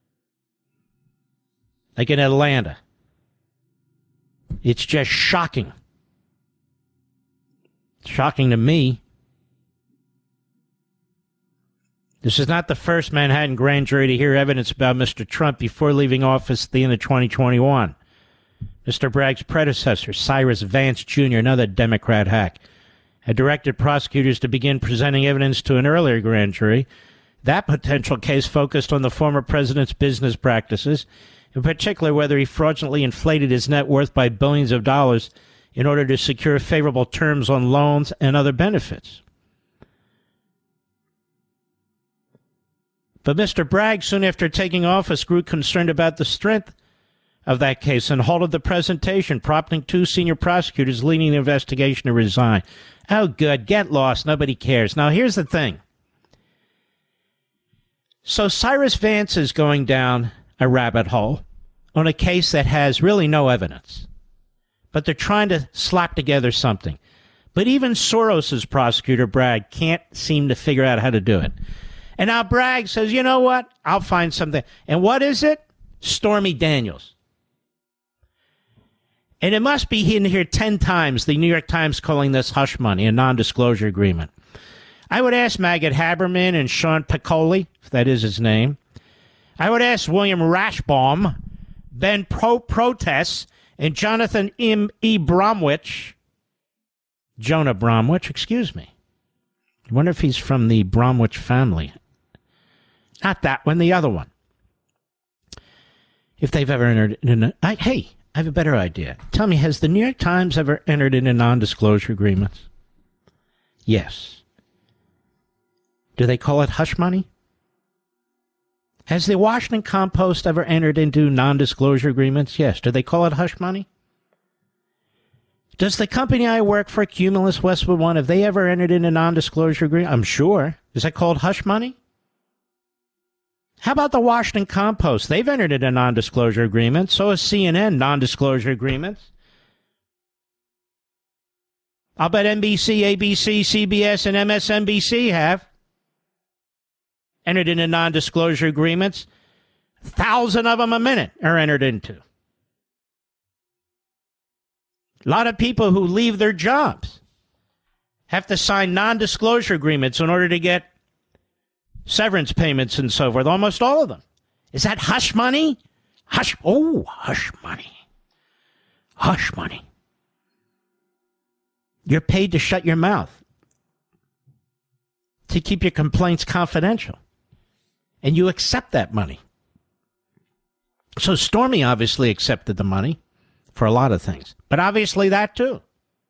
like in Atlanta. It's just shocking. Shocking to me. This is not the first Manhattan grand jury to hear evidence about Mister Trump before leaving office at the end of twenty twenty-one. Mister Bragg's predecessor, Cyrus Vance Junior, another Democrat hack, had directed prosecutors to begin presenting evidence to an earlier grand jury. That potential case focused on the former president's business practices, in particular whether he fraudulently inflated his net worth by billions of dollars in order to secure favorable terms on loans and other benefits. But Mister Bragg, soon after taking office, grew concerned about the strength of that case and halted the presentation, prompting two senior prosecutors leading the investigation to resign. Oh, good. Get lost. Nobody cares. Now, here's the thing. So Cyrus Vance is going down a rabbit hole on a case that has really no evidence. But they're trying to slap together something. But even Soros's prosecutor, Bragg, can't seem to figure out how to do it. And now Bragg says, you know what? I'll find something. And what is it? Stormy Daniels. And it must be in here ten times, the New York Times calling this hush money, a non-disclosure agreement. I would ask Maggot Haberman and Sean Piccoli, if that is his name. I would ask William Rashbaum, Ben Pro Protests, and Jonathan M. E. Bromwich. Jonah Bromwich, excuse me. I wonder if he's from the Bromwich family. Not that one, the other one. If they've ever entered in a... I, hey, I have a better idea. Tell me, has the New York Times ever entered into non-disclosure agreements? Yes. Do they call it hush money? Has the Washington Compost ever entered into non-disclosure agreements? Yes. Do they call it hush money? Does the company I work for, Cumulus Westwood One, have they ever entered into non-disclosure agreement? I'm sure. Is that called hush money? How about the Washington Compost? They've entered into non-disclosure agreements. So has C N N, non-disclosure agreements. I'll bet N B C, A B C, C B S, and M S N B C have entered into non-disclosure agreements. A thousand of them a minute are entered into. A lot of people who leave their jobs have to sign non-disclosure agreements in order to get severance payments and so forth. Almost all of them. Is that hush money? Hush. Oh, hush money. Hush money. You're paid to shut your mouth, to keep your complaints confidential. And you accept that money. So Stormy obviously accepted the money for a lot of things, but obviously that too.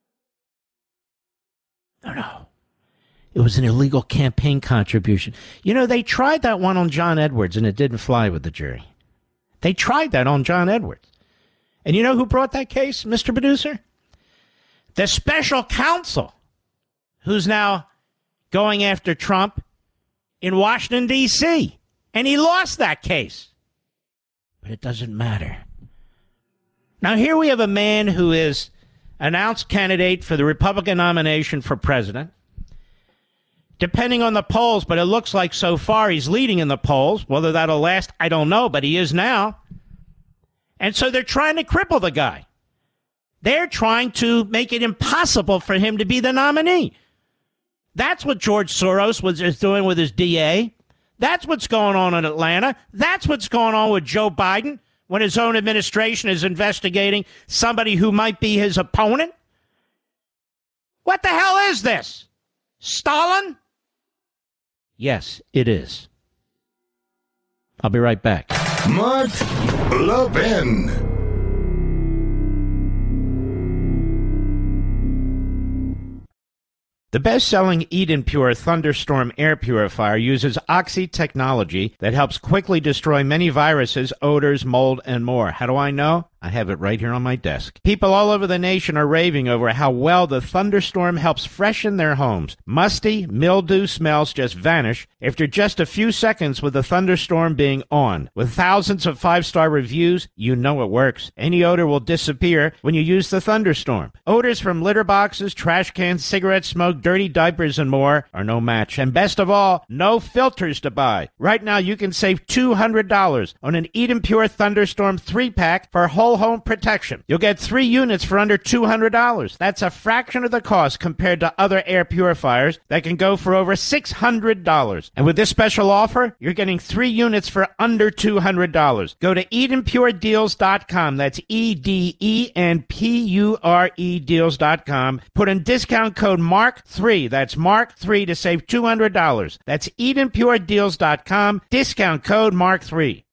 No, no. It was an illegal campaign contribution. You know, they tried that one on John Edwards, and it didn't fly with the jury. They tried that on John Edwards. And you know who brought that case, Mister Producer? The special counsel, who's now going after Trump in Washington, D C And he lost that case. But it doesn't matter. Now, here we have a man who is announced candidate for the Republican nomination for president. Depending on the polls, but it looks like so far he's leading in the polls. Whether that'll last, I don't know, but he is now. And so they're trying to cripple the guy. They're trying to make it impossible for him to be the nominee. That's what George Soros was is doing with his D A. That's what's going on in Atlanta. That's what's going on with Joe Biden when his own administration is investigating somebody who might be his opponent. What the hell is this? Stalin? Yes, it is. I'll be right back. Mark Levin. The best-selling Eden Pure Thunderstorm air purifier uses Oxy technology that helps quickly destroy many viruses, odors, mold, and more. How do I know? I have it right here on my desk. People all over the nation are raving over how well the Thunderstorm helps freshen their homes. Musty, mildew smells just vanish after just a few seconds with the Thunderstorm being on. With thousands of five-star reviews, you know it works. Any odor will disappear when you use the Thunderstorm. Odors from litter boxes, trash cans, cigarette smoke, dirty diapers, and more are no match. And best of all, no filters to buy. Right now, you can save two hundred dollars on an Eden Pure Thunderstorm three-pack for whole home protection. You'll get three units for under two hundred dollars. That's a fraction of the cost compared to other air purifiers that can go for over six hundred dollars. And with this special offer, you're getting three units for under two hundred dollars. Go to eden pure deals dot com. That's E D E N P U R E deals dot com. Put in discount code mark three. That's mark three to save two hundred dollars. That's eden pure deals dot com. Discount code mark three.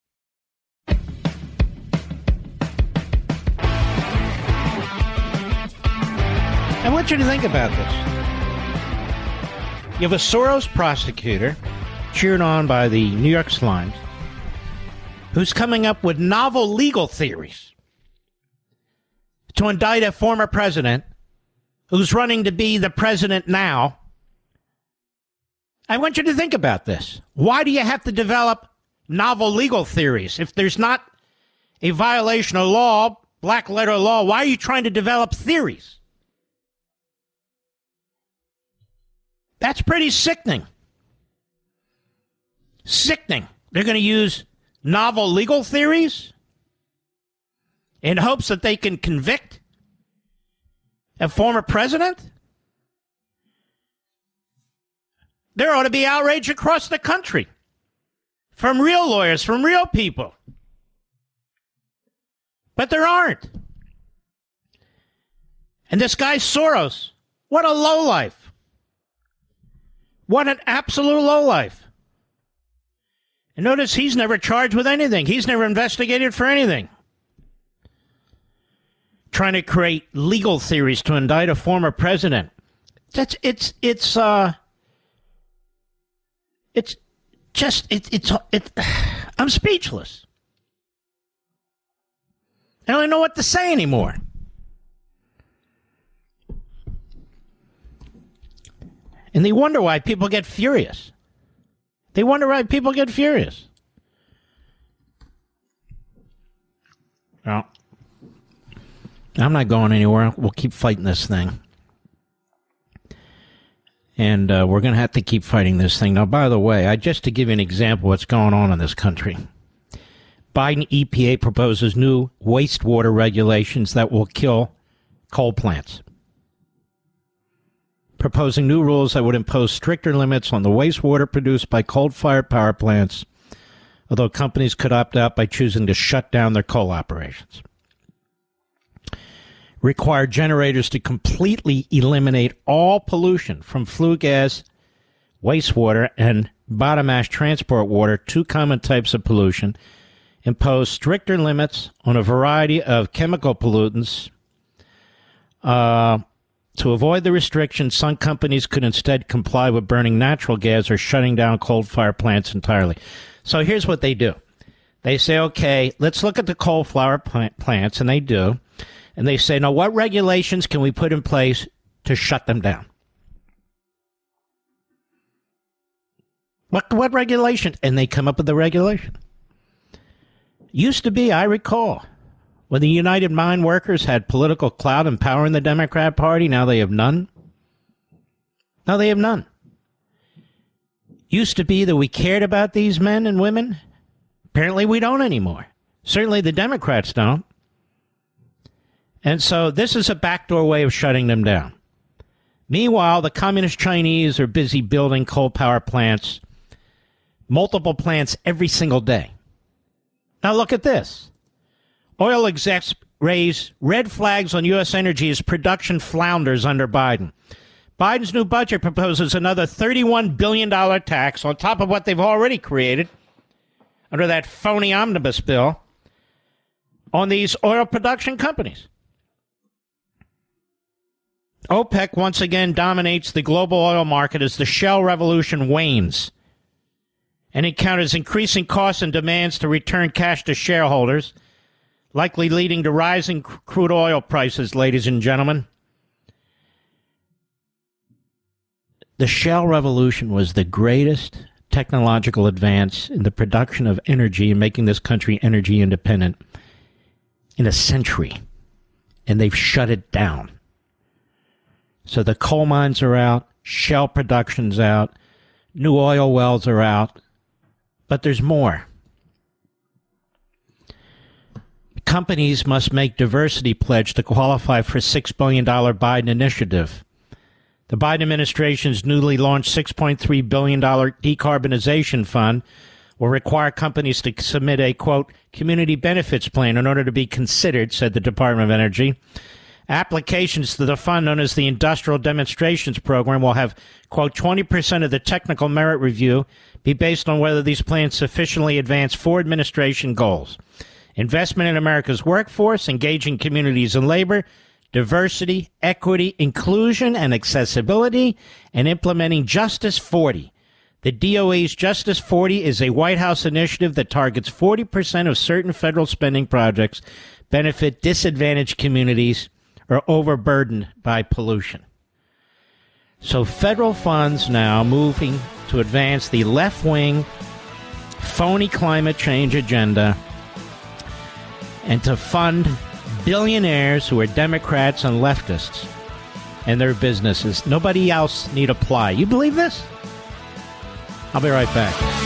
I want you to think about this. You have a Soros prosecutor, cheered on by the New York Slimes, who's coming up with novel legal theories to indict a former president who's running to be the president now. I want you to think about this. Why do you have to develop novel legal theories? If there's not a violation of law, black letter law, why are you trying to develop theories? That's pretty sickening. Sickening. They're going to use novel legal theories in hopes that they can convict a former president? There ought to be outrage across the country from real lawyers, from real people. But there aren't. And this guy Soros, what a lowlife. What an absolute lowlife. And notice he's never charged with anything. He's never investigated for anything. Trying to create legal theories to indict a former president. That's it's it's uh it's just it, it's it I'm speechless. I don't know what to say anymore. And they wonder why people get furious. They wonder why people get furious. Well, I'm not going anywhere. We'll keep fighting this thing. And uh, we're going to have to keep fighting this thing. Now, by the way, I just to give you an example of what's going on in this country. Biden E P A proposes new wastewater regulations that will kill coal plants. Proposing new rules that would impose stricter limits on the wastewater produced by coal-fired power plants, although companies could opt out by choosing to shut down their coal operations. Require generators to completely eliminate all pollution from flue gas, wastewater, and bottom ash transport water, two common types of pollution, impose stricter limits on a variety of chemical pollutants. Uh, to avoid the restrictions, some companies could instead comply with burning natural gas or shutting down coal-fired plants entirely. So here's what they do. They say, okay, let's look at the coal-fired plant plants, and they do. And they say, now what regulations can we put in place to shut them down? What, what regulation? And they come up with the regulation. Used to be, I recall, when the United Mine Workers had political clout and power in the Democrat Party, now they have none. Now they have none. Used to be that we cared about these men and women. Apparently we don't anymore. Certainly the Democrats don't. And so this is a backdoor way of shutting them down. Meanwhile, the communist Chinese are busy building coal power plants, multiple plants every single day. Now look at this. Oil execs raise red flags on U S energy as production flounders under Biden. Biden's new budget proposes another thirty-one billion dollars tax on top of what they've already created under that phony omnibus bill on these oil production companies. OPEC once again dominates the global oil market as the shale revolution wanes and encounters increasing costs and demands to return cash to shareholders, likely leading to rising crude oil prices, ladies and gentlemen. The shale revolution was the greatest technological advance in the production of energy and making this country energy independent in a century, and they've shut it down. So the coal mines are out, shale production's out, new oil wells are out, but there's more. Companies must make diversity pledge to qualify for six billion dollars Biden initiative. The Biden administration's newly launched six point three billion dollars decarbonization fund will require companies to submit a, quote, community benefits plan in order to be considered, said the Department of Energy. Applications to the fund, known as the Industrial Demonstrations Program, will have, quote, twenty percent of the technical merit review be based on whether these plans sufficiently advance four administration goals: investment in America's workforce, engaging communities in labor, diversity, equity, inclusion, and accessibility, and implementing Justice forty. The D O E's Justice forty is a White House initiative that targets forty percent of certain federal spending projects benefit disadvantaged communities or overburdened by pollution. So federal funds now moving to advance the left-wing, phony climate change agenda and to fund billionaires who are Democrats and leftists and their businesses. Nobody else need apply. You believe this? I'll be right back.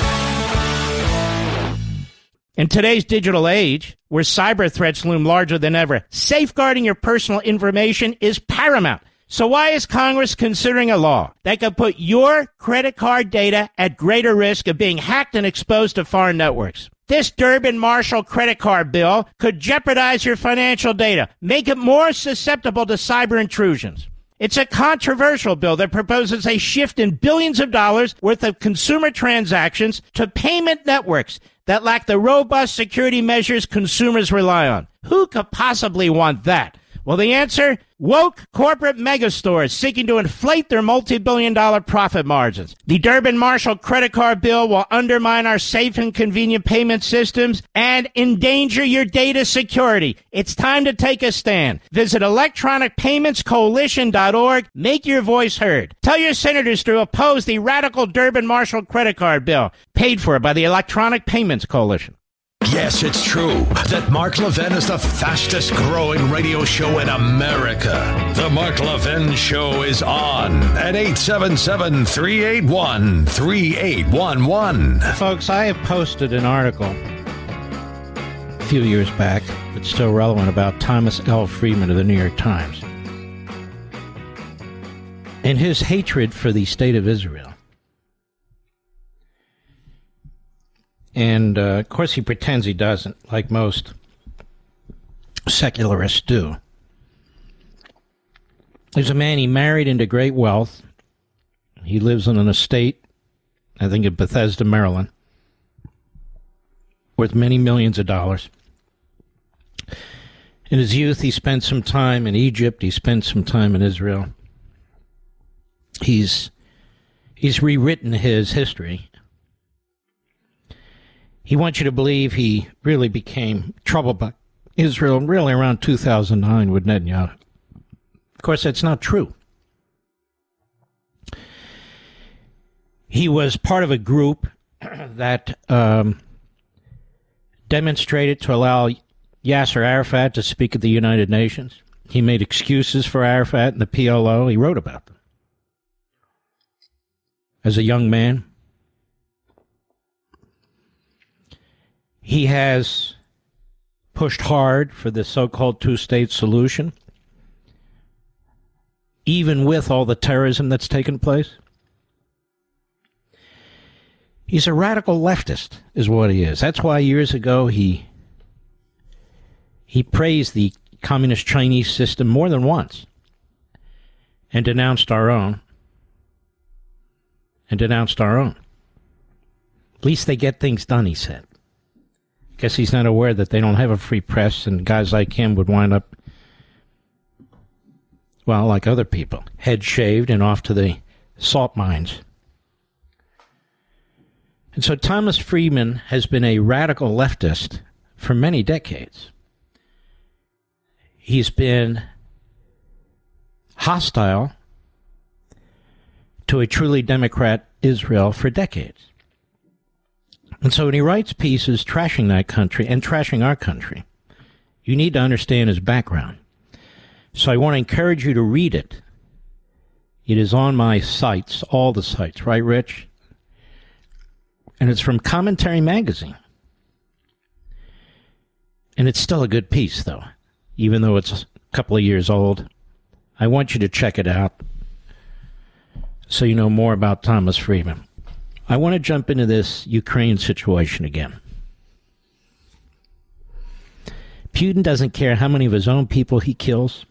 In today's digital age, where cyber threats loom larger than ever, safeguarding your personal information is paramount. So why is Congress considering a law that could put your credit card data at greater risk of being hacked and exposed to foreign networks? This Durbin-Marshall credit card bill could jeopardize your financial data, make it more susceptible to cyber intrusions. It's a controversial bill that proposes a shift in billions of dollars worth of consumer transactions to payment networks that lack the robust security measures consumers rely on. Who could possibly want that? Well, the answer? Woke corporate megastores seeking to inflate their multi-billion dollar profit margins. The Durbin-Marshall credit card bill will undermine our safe and convenient payment systems and endanger your data security. It's time to take a stand. Visit electronic payments coalition dot org. Make your voice heard. Tell your senators to oppose the radical Durbin-Marshall credit card bill, paid for by the Electronic Payments Coalition. Yes, it's true that Mark Levin is the fastest growing radio show in America. The Mark Levin Show is on at eight seven seven, three eight one, three eight one one. Folks, I have posted an article a few years back that's still relevant about Thomas L. Friedman of the New York Times and his hatred for the state of Israel. And, uh, of course, he pretends he doesn't, like most secularists do. There's a man he married into great wealth. He lives in an estate, I think in Bethesda, Maryland. worth many millions of dollars. In his youth, he spent some time in Egypt. He spent some time in Israel. He's he's rewritten his history. He wants you to believe he really became troubled by Israel really around two thousand nine with Netanyahu. Of course, that's not true. He was part of a group that um, demonstrated to allow Yasser Arafat to speak at the United Nations. He made excuses for Arafat and the P L O. He wrote about them. As a young man, he has pushed hard for the so-called two-state solution, even with all the terrorism that's taken place. He's a radical leftist, is what he is. That's why years ago he he praised the communist Chinese system more than once and denounced our own. And denounced our own. At least they get things done, he said. Guess he's not aware that they don't have a free press, and guys like him would wind up, well, like other people, head shaved and off to the salt mines. And so Thomas Friedman has been a radical leftist for many decades. He's been hostile to a truly democrat Israel for decades. And so when he writes pieces trashing that country and trashing our country, you need to understand his background. So I want to encourage you to read it. It is on my sites, all the sites, right, Rich? And it's from Commentary Magazine. And it's still a good piece, though, even though it's a couple of years old. I want you to check it out so you know more about Thomas Friedman. I want to jump into this Ukraine situation again. Putin doesn't care how many of his own people he kills,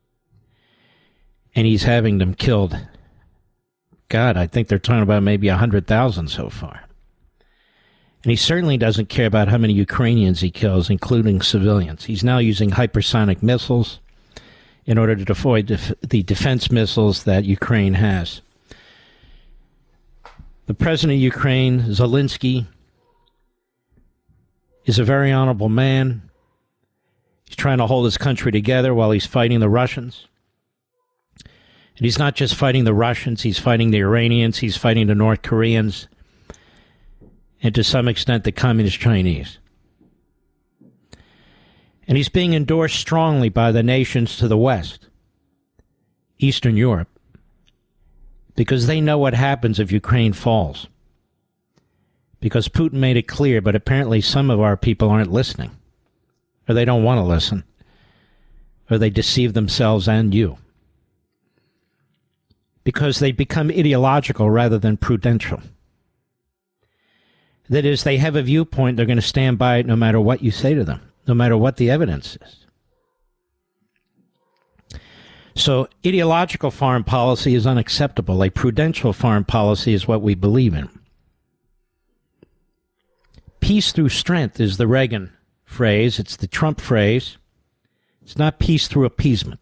and he's having them killed. God, I think they're talking about maybe one hundred thousand so far. And he certainly doesn't care about how many Ukrainians he kills, including civilians. He's now using hypersonic missiles in order to avoid def- the defense missiles that Ukraine has. The president of Ukraine, Zelensky, is a very honorable man. He's trying to hold his country together while he's fighting the Russians. And he's not just fighting the Russians, he's fighting the Iranians, he's fighting the North Koreans, and to some extent the Communist Chinese. And he's being endorsed strongly by the nations to the west, Eastern Europe, because they know what happens if Ukraine falls. Because Putin made it clear, but apparently some of our people aren't listening. Or they don't want to listen. Or they deceive themselves and you. Because they become ideological rather than prudential. That is, they have a viewpoint, they're going to stand by it no matter what you say to them, no matter what the evidence is. So ideological foreign policy is unacceptable. A prudential foreign policy is what we believe in. Peace through strength is the Reagan phrase. It's the Trump phrase. It's not peace through appeasement.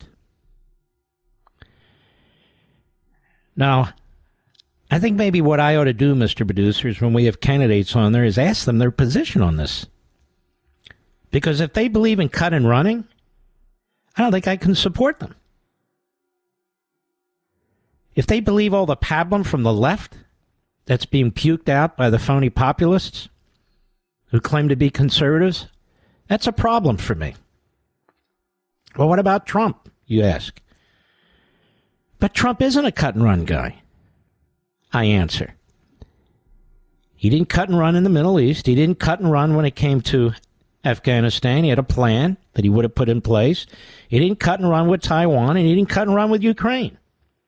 Now, I think maybe what I ought to do, Mister Producer, is when we have candidates on there is ask them their position on this. Because if they believe in cut and running, I don't think I can support them. If they believe all the pablum from the left that's being puked out by the phony populists who claim to be conservatives, that's a problem for me. Well, what about Trump, you ask? But Trump isn't a cut-and-run guy. I answer. He didn't cut and run in the Middle East. He didn't cut and run when it came to Afghanistan. He had a plan that he would have put in place. He didn't cut and run with Taiwan, and he didn't cut and run with Ukraine.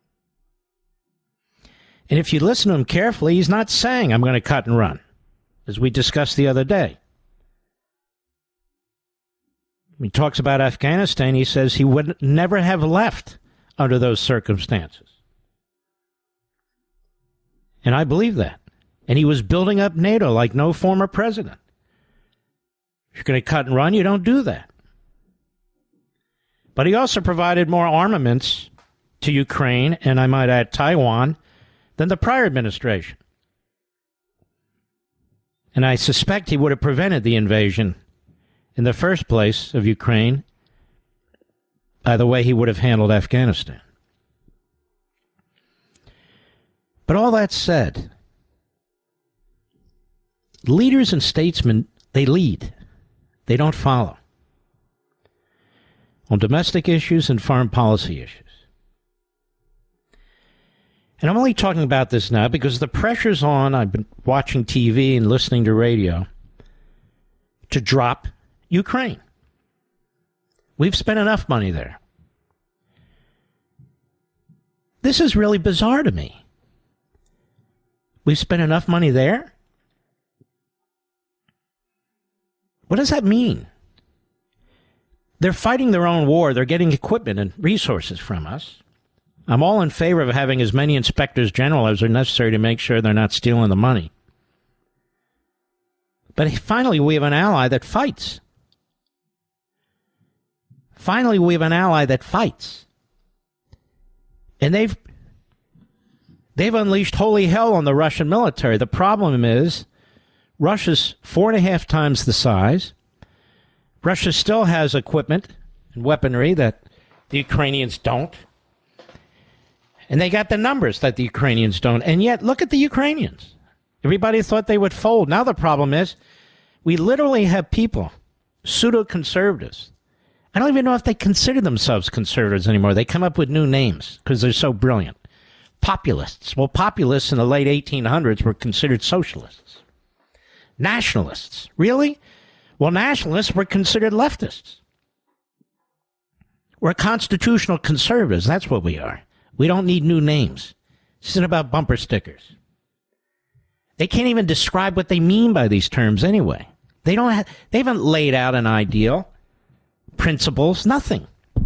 And if you listen to him carefully, he's not saying, I'm going to cut and run, as we discussed the other day. When he talks about Afghanistan, he says he would never have left under those circumstances. And I believe that. And he was building up NATO like no former president. you're going to cut and run, you don't do that. But he also provided more armaments to Ukraine, and I might add Taiwan, than the prior administration. And I suspect he would have prevented the invasion in the first place of Ukraine by the way he would have handled Afghanistan. But all that said, leaders and statesmen, they lead. They don't follow. On domestic issues and foreign policy issues. And I'm only talking about this now because the pressure's on. I've been watching T V and listening to radio to drop Ukraine. We've spent enough money there. This is really bizarre to me. We've spent enough money there? What does that mean? They're fighting their own war. They're getting equipment and resources from us. I'm all in favor of having as many inspectors general as are necessary to make sure they're not stealing the money. But finally, we have an ally that fights. Finally, we have an ally that fights. And they've they've unleashed holy hell on the Russian military. The problem is Russia's four and a half times the size. Russia still has equipment and weaponry that the Ukrainians don't. And they got the numbers that the Ukrainians don't. And yet, look at the Ukrainians. Everybody thought they would fold. Now the problem is, we literally have people, pseudo-conservatives. I don't even know if they consider themselves conservatives anymore. They come up with new names because they're so brilliant. Populists. Well, populists in the late eighteen hundreds were considered socialists. Nationalists. Really? Well, nationalists were considered leftists. We're constitutional conservatives. That's what we are. We don't need new names. This isn't about bumper stickers. They can't even describe what they mean by these terms anyway. They don't have, they haven't laid out an ideal, principles, nothing.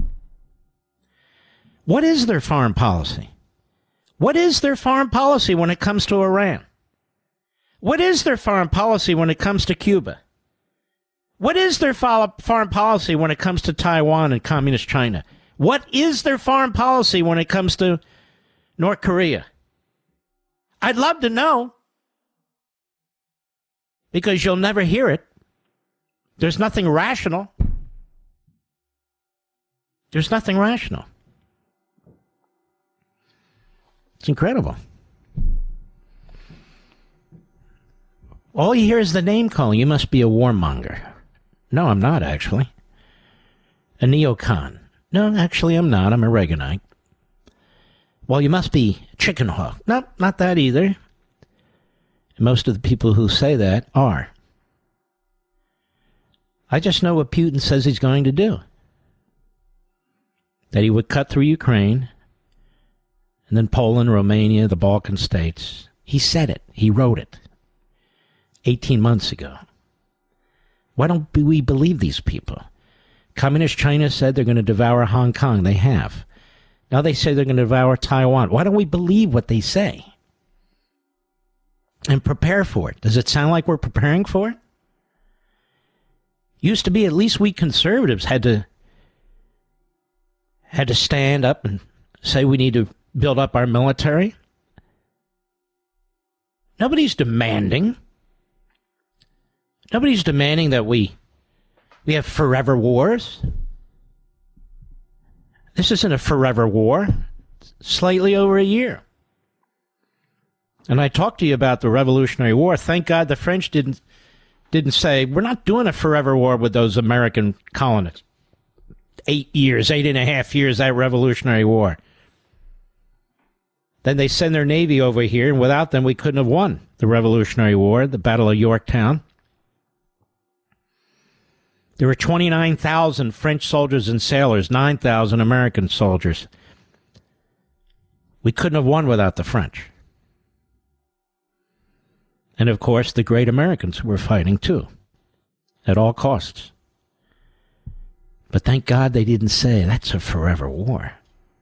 What is their foreign policy? What is their foreign policy when it comes to Iran? What is their foreign policy when it comes to Cuba? What is their foreign policy when it comes to Taiwan and Communist China? What is their foreign policy when it comes to North Korea? I'd love to know. Because you'll never hear it. There's nothing rational. There's nothing rational. It's incredible. All you hear is the name calling. You must be a warmonger. No, I'm not, actually. A neocon. No, actually, I'm not. I'm a Reaganite. Well, you must be chicken hawk. No, not that either. Most of the people who say that are. I just know what Putin says he's going to do. That he would cut through Ukraine, and then Poland, Romania, the Balkan states. He said it. He wrote it. eighteen months ago. Why don't we believe these people? Communist China said they're going to devour Hong Kong. They have. Now they say they're going to devour Taiwan. Why don't we believe what they say? And prepare for it. Does it sound like we're preparing for it? Used to be at least we conservatives had to had to stand up and say we need to build up our military. Nobody's demanding. Nobody's demanding that we we have forever wars. This isn't a forever war. It's slightly over a year. And I talked to you about the Revolutionary War. Thank God the French didn't didn't say, we're not doing a forever war with those American colonists. Eight years, eight and a half years, that Revolutionary War. Then they send their Navy over here, and without them we couldn't have won the Revolutionary War, the Battle of Yorktown. There were twenty-nine thousand French soldiers and sailors, nine thousand American soldiers. We couldn't have won without the French. And, of course, the great Americans were fighting, too, at all costs. But thank God they didn't say, that's a forever war.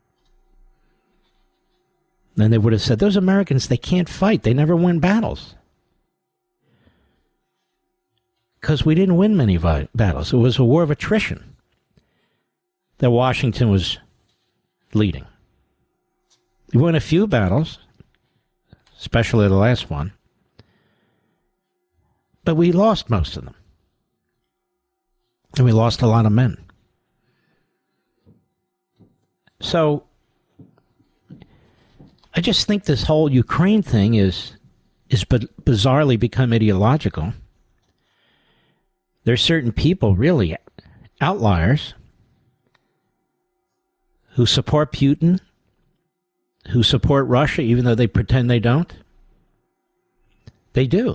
Then they would have said, those Americans, they can't fight. They never win battles. because we didn't win many vi- battles. It was a war of attrition that Washington was leading. We won a few battles, especially the last one, but we lost most of them. And we lost a lot of men. So, I just think this whole Ukraine thing is is b- bizarrely become ideological. There's certain people, really outliers, who support Putin, who support Russia, even though they pretend they don't. They do.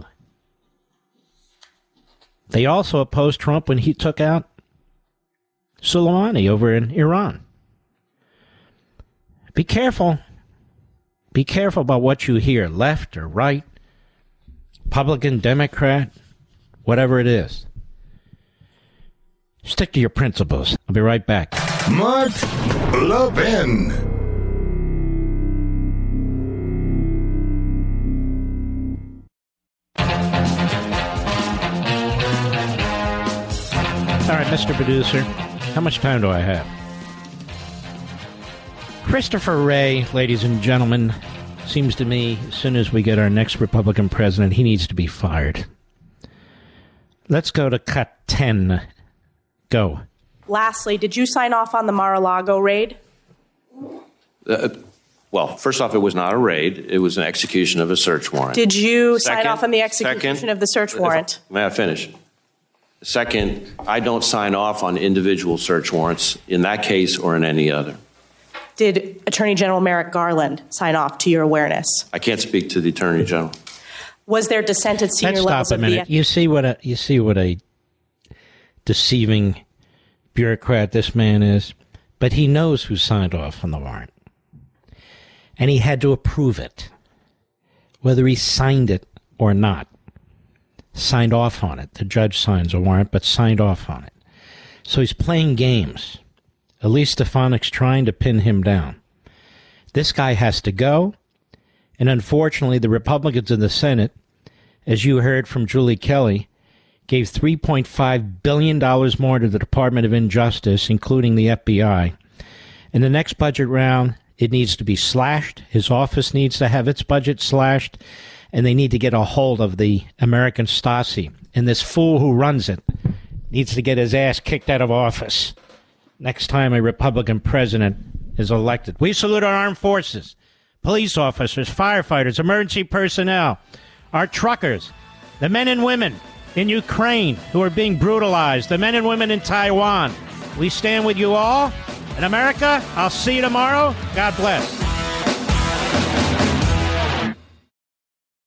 They also opposed Trump when he took out Soleimani over in Iran. Be careful. Be careful about what you hear, left or right, Republican, Democrat, whatever it is. Stick to your principles. I'll be right back. Mark Levin. All right, Mister Producer, how much time do I have? Christopher Wray, ladies and gentlemen, seems to me, as soon as we get our next Republican president, he needs to be fired. Let's go to cut ten. Go. Lastly, did you sign off on the Mar-a-Lago raid? Uh, well, first off, it was not a raid. It was an execution of a search warrant. Did you Second, sign off on the execution second, of the search warrant? May I finish? Second, I don't sign off on individual search warrants in that case or in any other. Did Attorney General Merrick Garland sign off to your awareness? I can't speak to the Attorney General. Was there dissent at senior Let's levels stop a of minute. the You see what a you see what a deceiving bureaucrat this man is, but he knows who signed off on the warrant, and he had to approve it, whether he signed it or not. Signed off on it. The judge signs a warrant, but signed off on it. So he's playing games. Elise Stefanik's trying to pin him down. This guy has to go, and unfortunately, the Republicans in the Senate, as you heard from Julie Kelly, gave three point five billion dollars more to the Department of Injustice, including the F B I. In the next budget round, it needs to be slashed. His office needs to have its budget slashed, and they need to get a hold of the American Stasi. And this fool who runs it needs to get his ass kicked out of office next time a Republican president is elected. We salute our armed forces, police officers, firefighters, emergency personnel, our truckers, the men and women in Ukraine who are being brutalized, the men and women in Taiwan. We stand with you all. In America, I'll see you tomorrow. God bless.